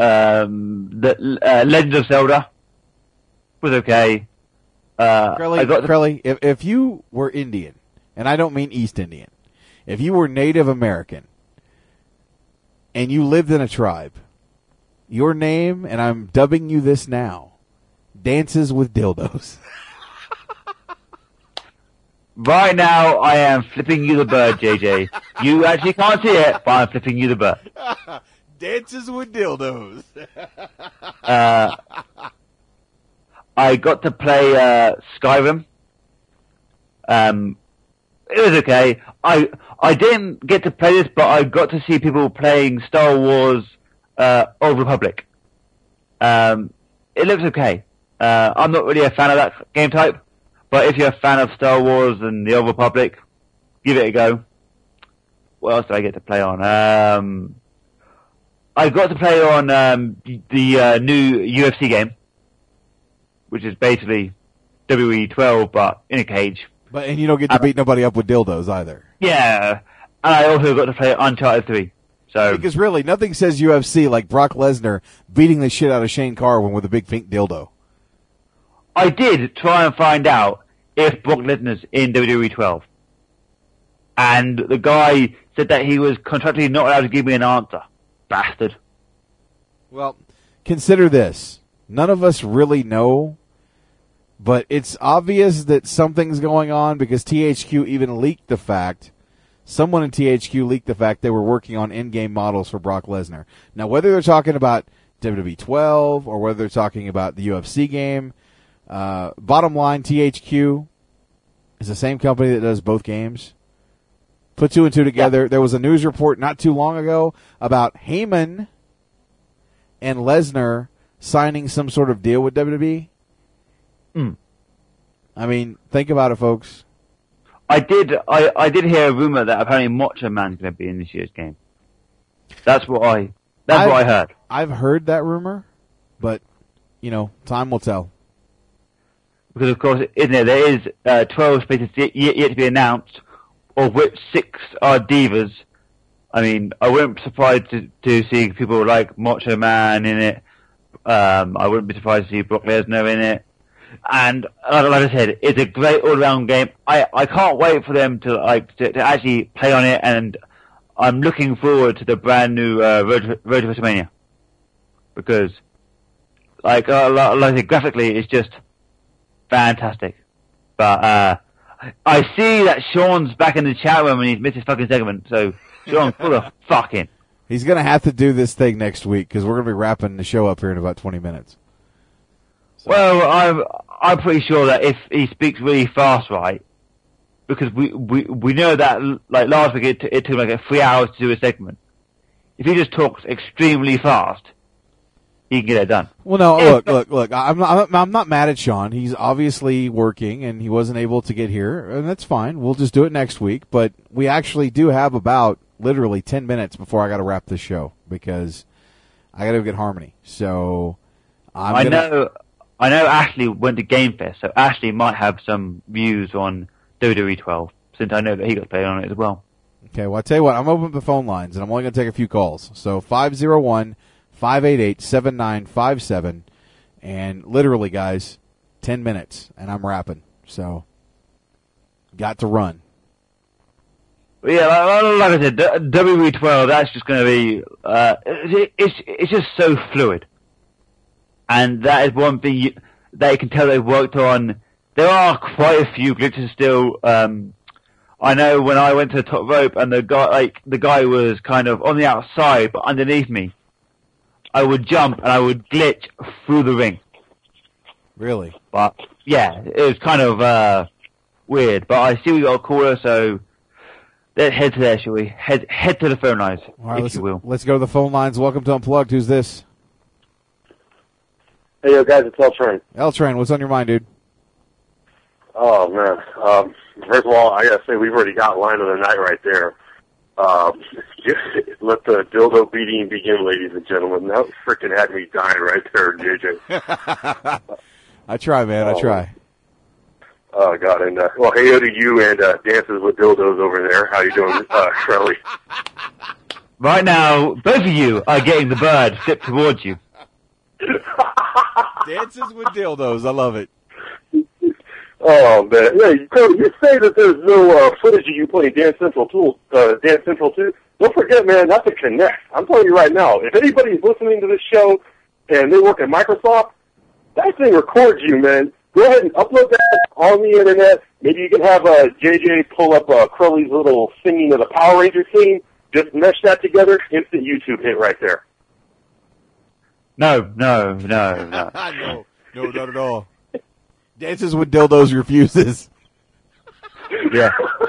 Legend of Zelda. It was okay.
Krelly, if you were Indian, and I don't mean East Indian, if you were Native American and you lived in a tribe, your name, and I'm dubbing you this now, Dances with Dildos.
Right now, I am flipping you the bird, JJ. You actually can't see it, but I'm flipping you the bird.
Dances with Dildos.
I got to play Skyrim. It was okay. I didn't get to play this, but I got to see people playing Star Wars Old Republic. It looks okay. I'm not really a fan of that game type, but if you're a fan of Star Wars and the Old Republic, give it a go. What else did I get to play on? I got to play on the new UFC game, which is basically WWE 12, but in a cage.
And you don't get to beat nobody up with dildos either.
Yeah, and I also got to play Uncharted 3. So
because really, nothing says UFC like Brock Lesnar beating the shit out of Shane Carwin with a big pink dildo.
I did try and find out if Brock Lesnar's in WWE 12. And the guy said that he was contractually not allowed to give me an answer. Bastard.
Well, consider this. None of us really know, but it's obvious that something's going on because THQ even leaked the fact, someone in THQ leaked the fact they were working on in-game models for Brock Lesnar. Now, whether they're talking about WWE 12 or whether they're talking about the UFC game, bottom line, THQ is the same company that does both games. Put two and two together. Yeah. There was a news report not too long ago about Heyman and Lesnar signing some sort of deal with WWE. I mean, think about it, folks.
I did hear a rumor that apparently Macho Man's going to be in this year's game. That's what I heard.
I've heard that rumor, but time will tell.
Because of course, there is 12 spaces yet to be announced, of which 6 are divas. I mean, I wouldn't be surprised to see people like Macho Man in it. I wouldn't be surprised to see Brock Lesnar in it. And like I said, it's a great all-round game. I can't wait for them to actually play on it, and I'm looking forward to the brand new Road to WrestleMania, because like I said, graphically it's just fantastic. But I see that Sean's back in the chat room and he's missed his fucking segment, so Sean, pull the fuck in.
He's going to have to do this thing next week because we're going to be wrapping the show up here in about 20 minutes.
So. Well, I'm pretty sure that if he speaks really fast, right, because we know that, like, last week it took like 3 hours to do a segment. If he just talks extremely fast, he can get it done.
Well, no, look. I'm not mad at Sean. He's obviously working, and he wasn't able to get here, and that's fine. We'll just do it next week. But we actually do have about literally 10 minutes before I got to wrap this show because I got to get Harmony. So I know Ashley went to Game Fest, so Ashley might have some views on WWE 12 since I know that he got played on it as well. Okay, well, I tell you what, I'm opening the phone lines, and I'm only going to take a few calls. So 501-588-7957, and literally, guys, 10 minutes, and I'm wrapping. So, got to run.
Yeah, like I said, WWE 12, that's just going to be, it's just so fluid. And that is one thing that you can tell they've worked on. There are quite a few glitches still. I know when I went to the top rope and the guy was kind of on the outside but underneath me, I would jump and I would glitch through the ring.
Really?
But yeah, it was kind of weird. But I see we got a caller, so let's head to there, shall we? Head to the phone lines,
all right,
if you will.
Let's go to the phone lines. Welcome to Unplugged. Who's this?
Hey, yo, guys, it's L-Train.
L-Train, what's on your mind, dude?
Oh, man. First of all, I gotta say, we've already got line of the night right there. Let the dildo beating begin, ladies and gentlemen. That freaking had me dying right there, JJ.
I try, man. I try.
Oh, God. And, well, hey to you and Dances with Dildos over there. How you doing, Shirley?
Right now, both of you are getting the bird flipped towards you.
Dances with Dildos. I love it.
Oh, man. Yeah, you say that there's no footage of you playing Dance Central 2. Don't forget, man, that's a connect. I'm telling you right now, if anybody's listening to this show and they work at Microsoft, that thing records you, man. Go ahead and upload that on the internet. Maybe you can have JJ pull up Crowley's little singing of the Power Rangers theme. Just mesh that together. Instant YouTube hit right there.
No.
No, not at all. Dances with Dildos refuses.
Yeah.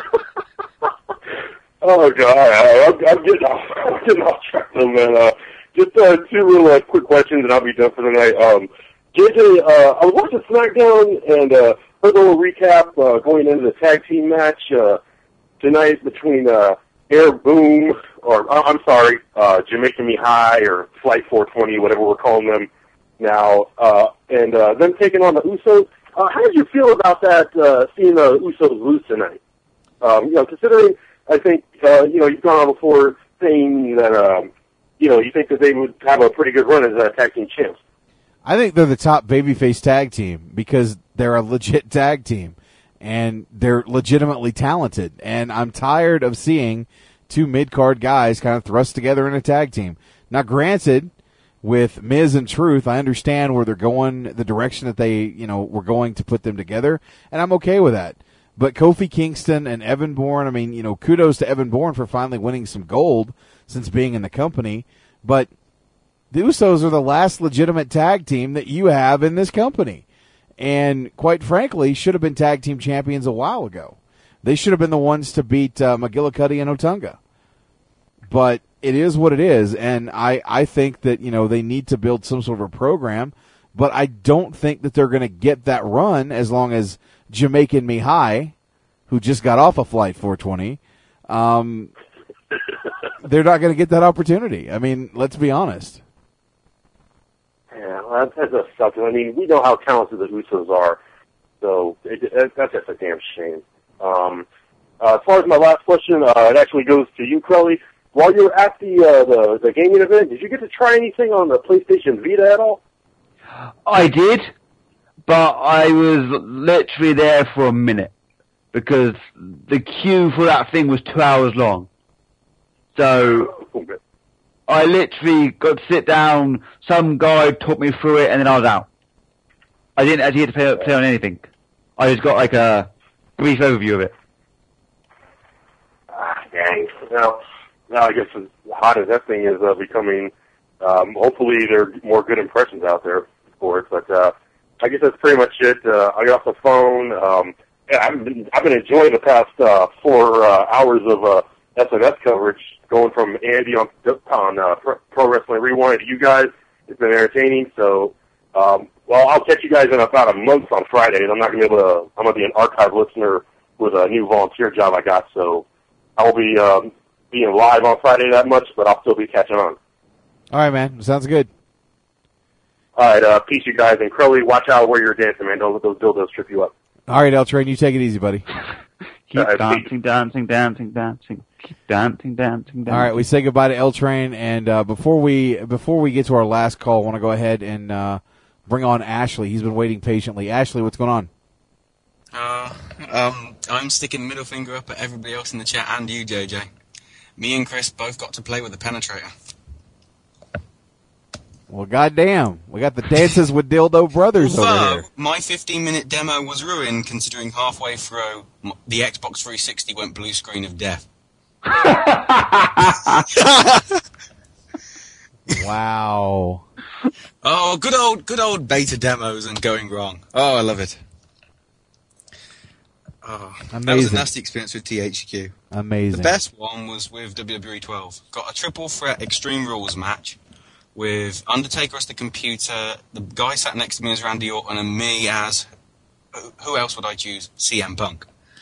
Oh, God. I'm getting off track, though, man. Just two real quick questions, and I'll be done for the night. JJ, I was watching SmackDown and heard a little recap going into the tag team match tonight between Air Boom, or I'm sorry, Jamaican Me High, or Flight 420, whatever we're calling them now, and them taking on the Usos. How did you feel about that, seeing the Usos lose tonight? Considering, I think, you've gone on before saying that, you think that they would have a pretty good run as tag team champs.
I think they're the top babyface tag team because they're a legit tag team and they're legitimately talented. And I'm tired of seeing two mid-card guys kind of thrust together in a tag team. Now, granted, with Miz and Truth, I understand where they're going, the direction that they, were going to put them together, and I'm okay with that. But Kofi Kingston and Evan Bourne, kudos to Evan Bourne for finally winning some gold since being in the company. But the Usos are the last legitimate tag team that you have in this company. And quite frankly, should have been tag team champions a while ago. They should have been the ones to beat McGillicuddy and Otunga. But it is what it is, and I think that, they need to build some sort of a program, but I don't think that they're going to get that run as long as Jamaican Me High, who just got off a Flight 420, they're not going to get that opportunity. I mean, let's be honest.
Yeah, well, that's just something. I mean, we know how talented the Usos are, so that's just a damn shame. As far as my last question, it actually goes to you, Crowley. While you were at the gaming event, did you get to try anything on the PlayStation Vita at all?
I did, but I was literally there for a minute because the queue for that thing was 2 hours long. So I literally got to sit down, some guy taught me through it, and then I was out. I didn't actually get to play on anything. I just got like a brief overview of it.
Dang. Now, I guess as hot as that thing is becoming, hopefully there are more good impressions out there for it. But I guess that's pretty much it. I got off the phone. I've been enjoying the past 4 hours of SNS coverage, going from Andy on Pro Wrestling Rewind to you guys. It's been entertaining. So, I'll catch you guys in about a month on Fridays. I'm not going to be able to. I'm going to be an archive listener with a new volunteer job I got. So I won't be being live on Friday that much, but I'll still be catching on.
All right, man. Sounds good.
All right, peace, you guys. And Crowley, watch out where you're dancing, man. Don't let those dildos trip you up.
All right, L-Train, you take it easy, buddy.
Keep dancing, dancing, dancing, dancing. Keep dancing, dancing, dancing.
All right, we say goodbye to L-Train, and before we get to our last call, I want to go ahead and bring on Ashley. He's been waiting patiently. Ashley, what's going on?
I'm sticking middle finger up at everybody else in the chat and you, JJ. Me and Chris both got to play with the penetrator.
Well, goddamn, we got the Dances with Dildo Brothers over here.
My 15-minute demo was ruined, considering halfway through the Xbox 360 went blue screen of death.
Wow.
Oh, good old beta demos and going wrong. Oh, I love it. Oh,
amazing.
That was a nasty experience with THQ.
Amazing.
The best one was with WWE 12. Got a triple threat Extreme Rules match with Undertaker as the computer, the guy sat next to me as Randy Orton, and me as, who else would I choose? CM Punk.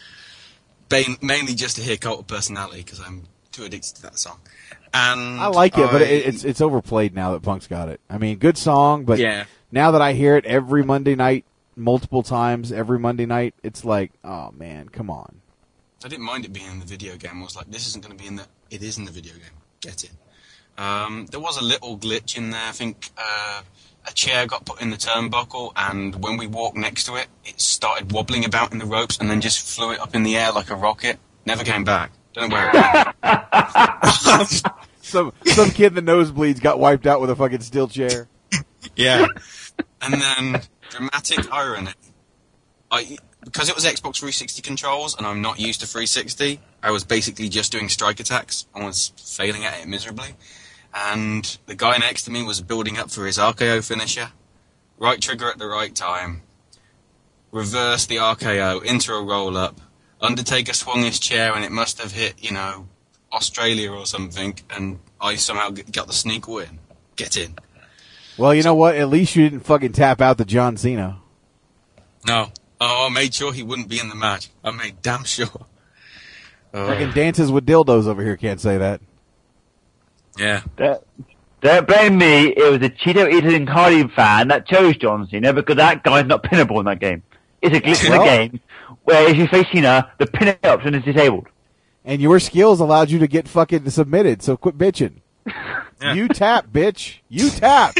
Mainly just to hear Cult of Personality, because I'm too addicted to that song. And
I like it, but it's overplayed now that Punk's got it. I mean, good song, but now that I hear it every Monday night, multiple times every Monday night, it's like, oh man, come on.
I didn't mind it being in the video game. I was like, this isn't going to be in the... It is in the video game. Get it. There was a little glitch in there. I think a chair got put in the turnbuckle, and when we walked next to it, it started wobbling about in the ropes and then just flew it up in the air like a rocket. Never came back. Don't know where it went.
Some kid in the nosebleeds got wiped out with a fucking steel chair.
Yeah. And then, dramatic irony. Because it was Xbox 360 controls, and I'm not used to 360, I was basically just doing strike attacks and was failing at it miserably. And the guy next to me was building up for his RKO finisher. Right trigger at the right time. Reverse the RKO into a roll-up. Undertaker swung his chair, and it must have hit, Australia or something, and I somehow got the sneak win. Get in.
Well, you know what? At least you didn't fucking tap out the John Cena.
No. Oh, I made sure he wouldn't be in the match. I made damn sure.
Fucking Dances with Dildos over here can't say that.
Yeah.
Don't blame me. It was a Cheeto-eating Cardi fan that chose John Cena because that guy's not pinnable in that game. It's a glitch in the game where if you face Cena, the pin option is disabled.
And your skills allowed you to get fucking submitted, so quit bitching. Yeah. You tap, bitch. You tap.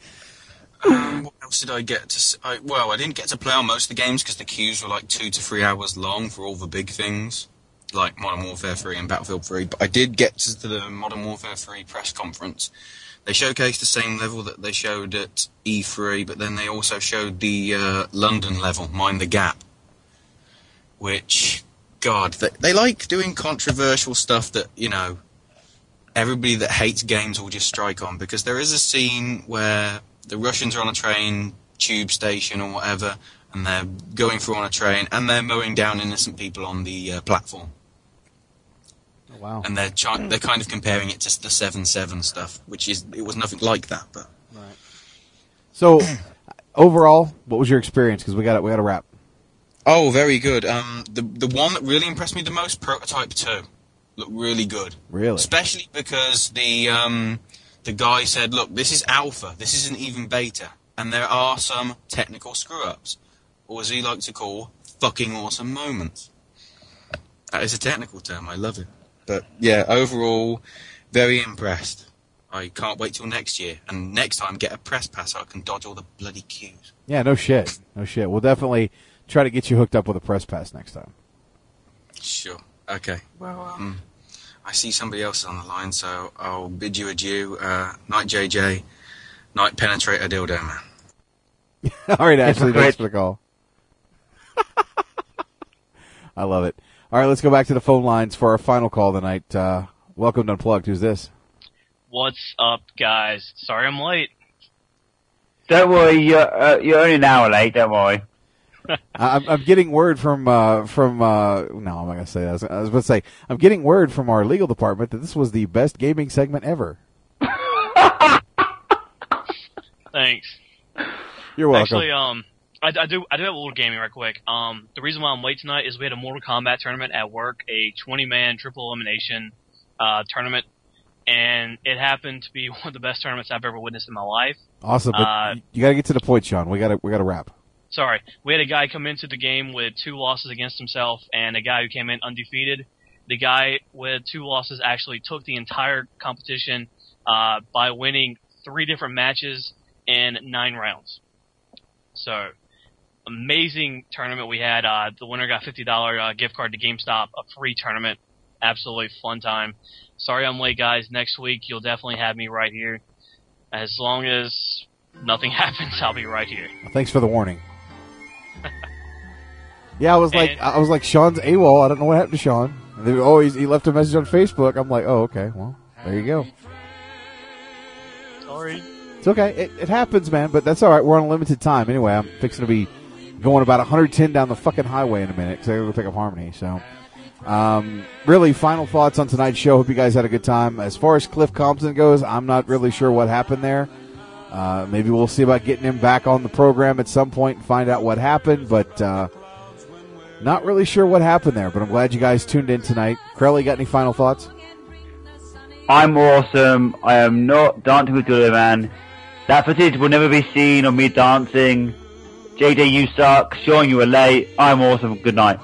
What else did I get to... I didn't get to play on most of the games because the queues were like 2 to 3 hours long for all the big things, like Modern Warfare 3 and Battlefield 3. But I did get to the Modern Warfare 3 press conference. They showcased the same level that they showed at E3, but then they also showed the London level, Mind the Gap. Which, God, they like doing controversial stuff that, everybody that hates games will just strike on. Because there is a scene where the Russians are on a train, tube station or whatever, and they're going through on a train, and they're mowing down innocent people on the platform.
Oh, wow.
And they're kind of comparing it to the 7-7 stuff, it was nothing like that. But
right. So, overall, what was your experience? Because we got to wrap.
Oh, very good. The one that really impressed me the most, Prototype 2, looked really good.
Really?
Especially because the guy said, look, this is alpha, this isn't even beta, and there are some technical screw-ups, or as he likes to call, fucking awesome moments. That is a technical term, I love it. But, yeah, overall, very impressed. I can't wait till next year, and next time get a press pass so I can dodge all the bloody queues.
Yeah, no shit. No shit. We'll definitely try to get you hooked up with a press pass next time.
Sure. Okay. Well, I see somebody else is on the line, so I'll bid you adieu. Night JJ, night Penetrator Dildo Man.
All right, Ashley, thanks for the call. I love it. All right, let's go back to the phone lines for our final call tonight. Welcome to Unplugged. Who's this?
What's up, guys? Sorry I'm late.
Don't worry, you're only an hour late. Don't worry.
I'm getting word from no, I'm not gonna say that. I was about to say I'm getting word from our legal department that this was the best gaming segment ever.
Thanks.
You're welcome.
Actually, I do have a little gaming right quick. The reason why I'm late tonight is we had a Mortal Kombat tournament at work, a 20-man triple elimination tournament, and it happened to be one of the best tournaments I've ever witnessed in my life.
Awesome, but you got to get to the point, Sean. We got to wrap.
Sorry, we had a guy come into the game with 2 losses against himself, and a guy who came in undefeated. The guy with 2 losses actually took the entire competition by winning 3 different matches in 9 rounds. So, amazing tournament we had. The winner got $50 gift card to GameStop, a free tournament. Absolutely fun time. Sorry I'm late, guys. Next week, you'll definitely have me right here. As long as nothing happens, I'll be right here.
Thanks for the warning. Yeah, I was like, Sean's AWOL. I don't know what happened to Sean. And they, he left a message on Facebook. I'm like, oh, okay. Well, there you go.
Sorry.
It's okay. It happens, man, but that's all right. We're on a limited time. Anyway, I'm fixing to be going about 110 down the fucking highway in a minute because I got to pick up Harmony. So, really, final thoughts on tonight's show. Hope you guys had a good time. As far as Cliff Compton goes, I'm not really sure what happened there. Maybe we'll see about getting him back on the program at some point and find out what happened, but not really sure what happened there. But I'm glad you guys tuned in tonight. Crowley, got any final thoughts?
I'm awesome. I am not dancing with Gorilla Man. That footage will never be seen of me dancing. JJ, you suck. Sean, you were late. I'm awesome. Good night.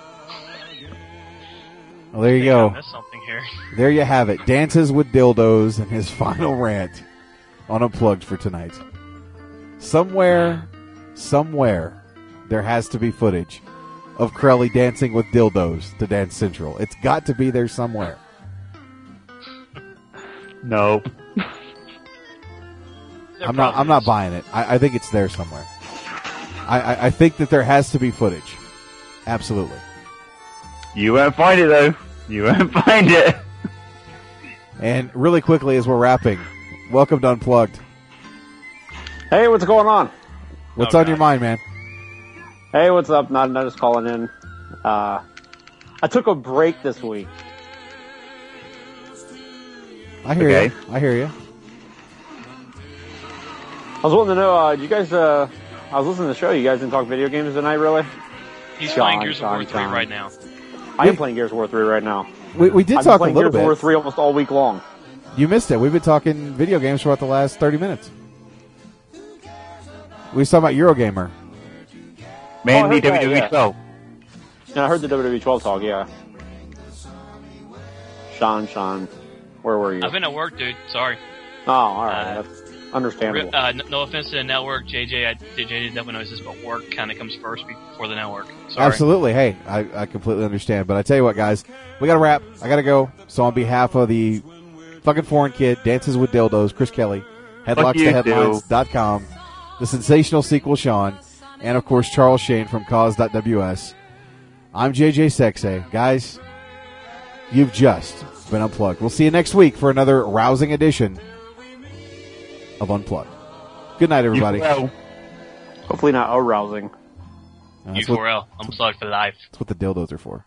Well, there you go.
I missed something here.
There you have it. Dances with Dildos and his final rant on Unplugged for tonight. Somewhere, there has to be footage of Crowley dancing with dildos to Dance Central. It's got to be there somewhere.
No.
I'm not buying it. I think it's there somewhere. I think that there has to be footage. Absolutely.
You won't find it, though. You won't find it.
And really quickly, as we're wrapping, welcome to Unplugged.
Hey, what's going on?
What's on your mind, man?
Hey, what's up? Not just calling in. I took a break this week.
I hear you. I hear you.
I was wanting to know, you guys, I was listening to the show. You guys didn't talk video games tonight, really?
He's playing Gears of War 3 right now.
I am playing Gears of War 3 right now.
We did talk a little bit.
I've been playing Gears of War 3 almost all week long.
You missed it. We've been talking video games for about the last 30 minutes. We was talking about Eurogamer.
Mainly WWE 12.
Yeah, I heard the WWE 12 talk, yeah. Sean, where were you?
I've been at work, dude. Sorry.
Oh, alright. That's understandable.
No offense to the network, JJ. JJ definitely knows this, but work kind of comes first before the network. Sorry.
Absolutely. Hey, I completely understand. But I tell you what, guys, we got to wrap. I got to go. So on behalf of the fucking foreign kid, Dances with Dildos, Chris Kelly, HeadlocksToHeadlines.com, the sensational sequel, Sean, and of course Charles Shane from Cause.ws. I'm JJ Sexay. Guys, you've just been Unplugged. We'll see you next week for another rousing edition of Unplugged. Good night, everybody.
Hopefully not arousing.
U4L. Unplugged for life.
That's what the dildos are for.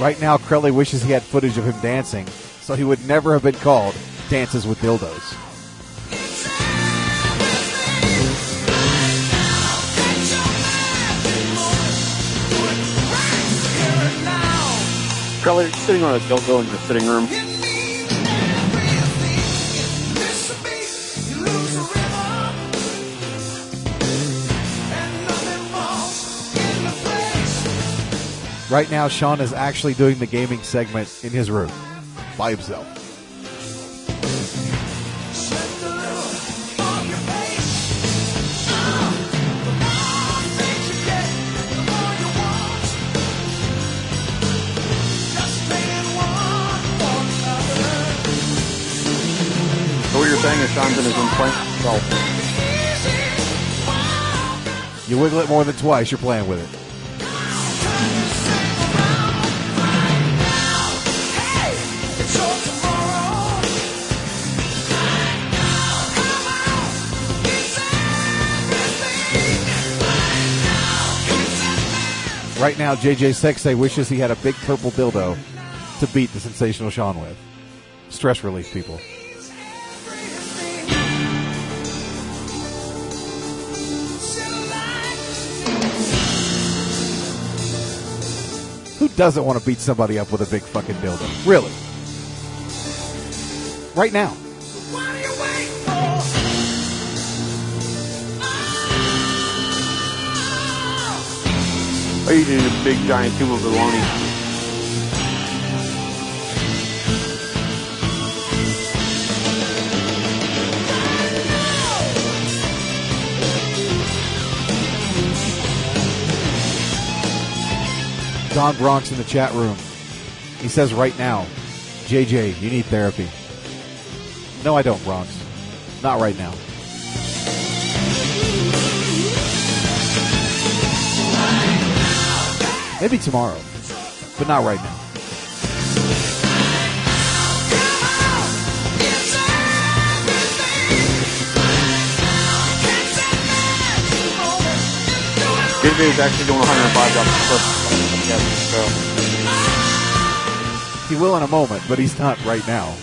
Right now, Crowley wishes he had footage of him dancing, so he would never have been called Dances with Dildos.
Crowley, you're sitting on a dildo in your sitting room.
Right now, Sean is actually doing the gaming segment in his room by himself.
So what you're saying is Sean's in his room playing himself.
You wiggle it more than twice, you're playing with it. Right now, JJ Sexay wishes he had a big purple dildo to beat the sensational Sean with. Stress relief, people. Who doesn't want to beat somebody up with a big fucking dildo? Really? Right now.
Are you eating a big giant tube of bologna?
Don Bronx in the chat room. He says right now, JJ, you need therapy. No, I don't, Bronx. Not right now. Maybe tomorrow, but not right now.
JJ is actually doing $105 per.
He will in a moment, but he's not right now.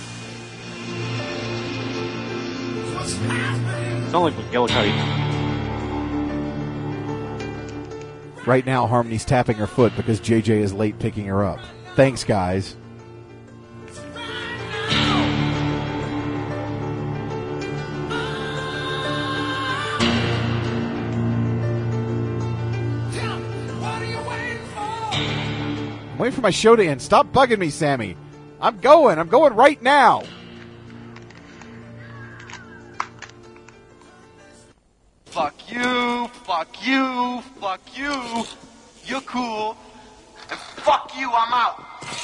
It's not like McGillicuddy.
Right now, Harmony's tapping her foot because JJ is late picking her up. Thanks, guys. I'm waiting for my show to end. Stop bugging me, Sammy. I'm going right now.
Fuck you, fuck you, fuck you. You're cool. And fuck you, I'm out.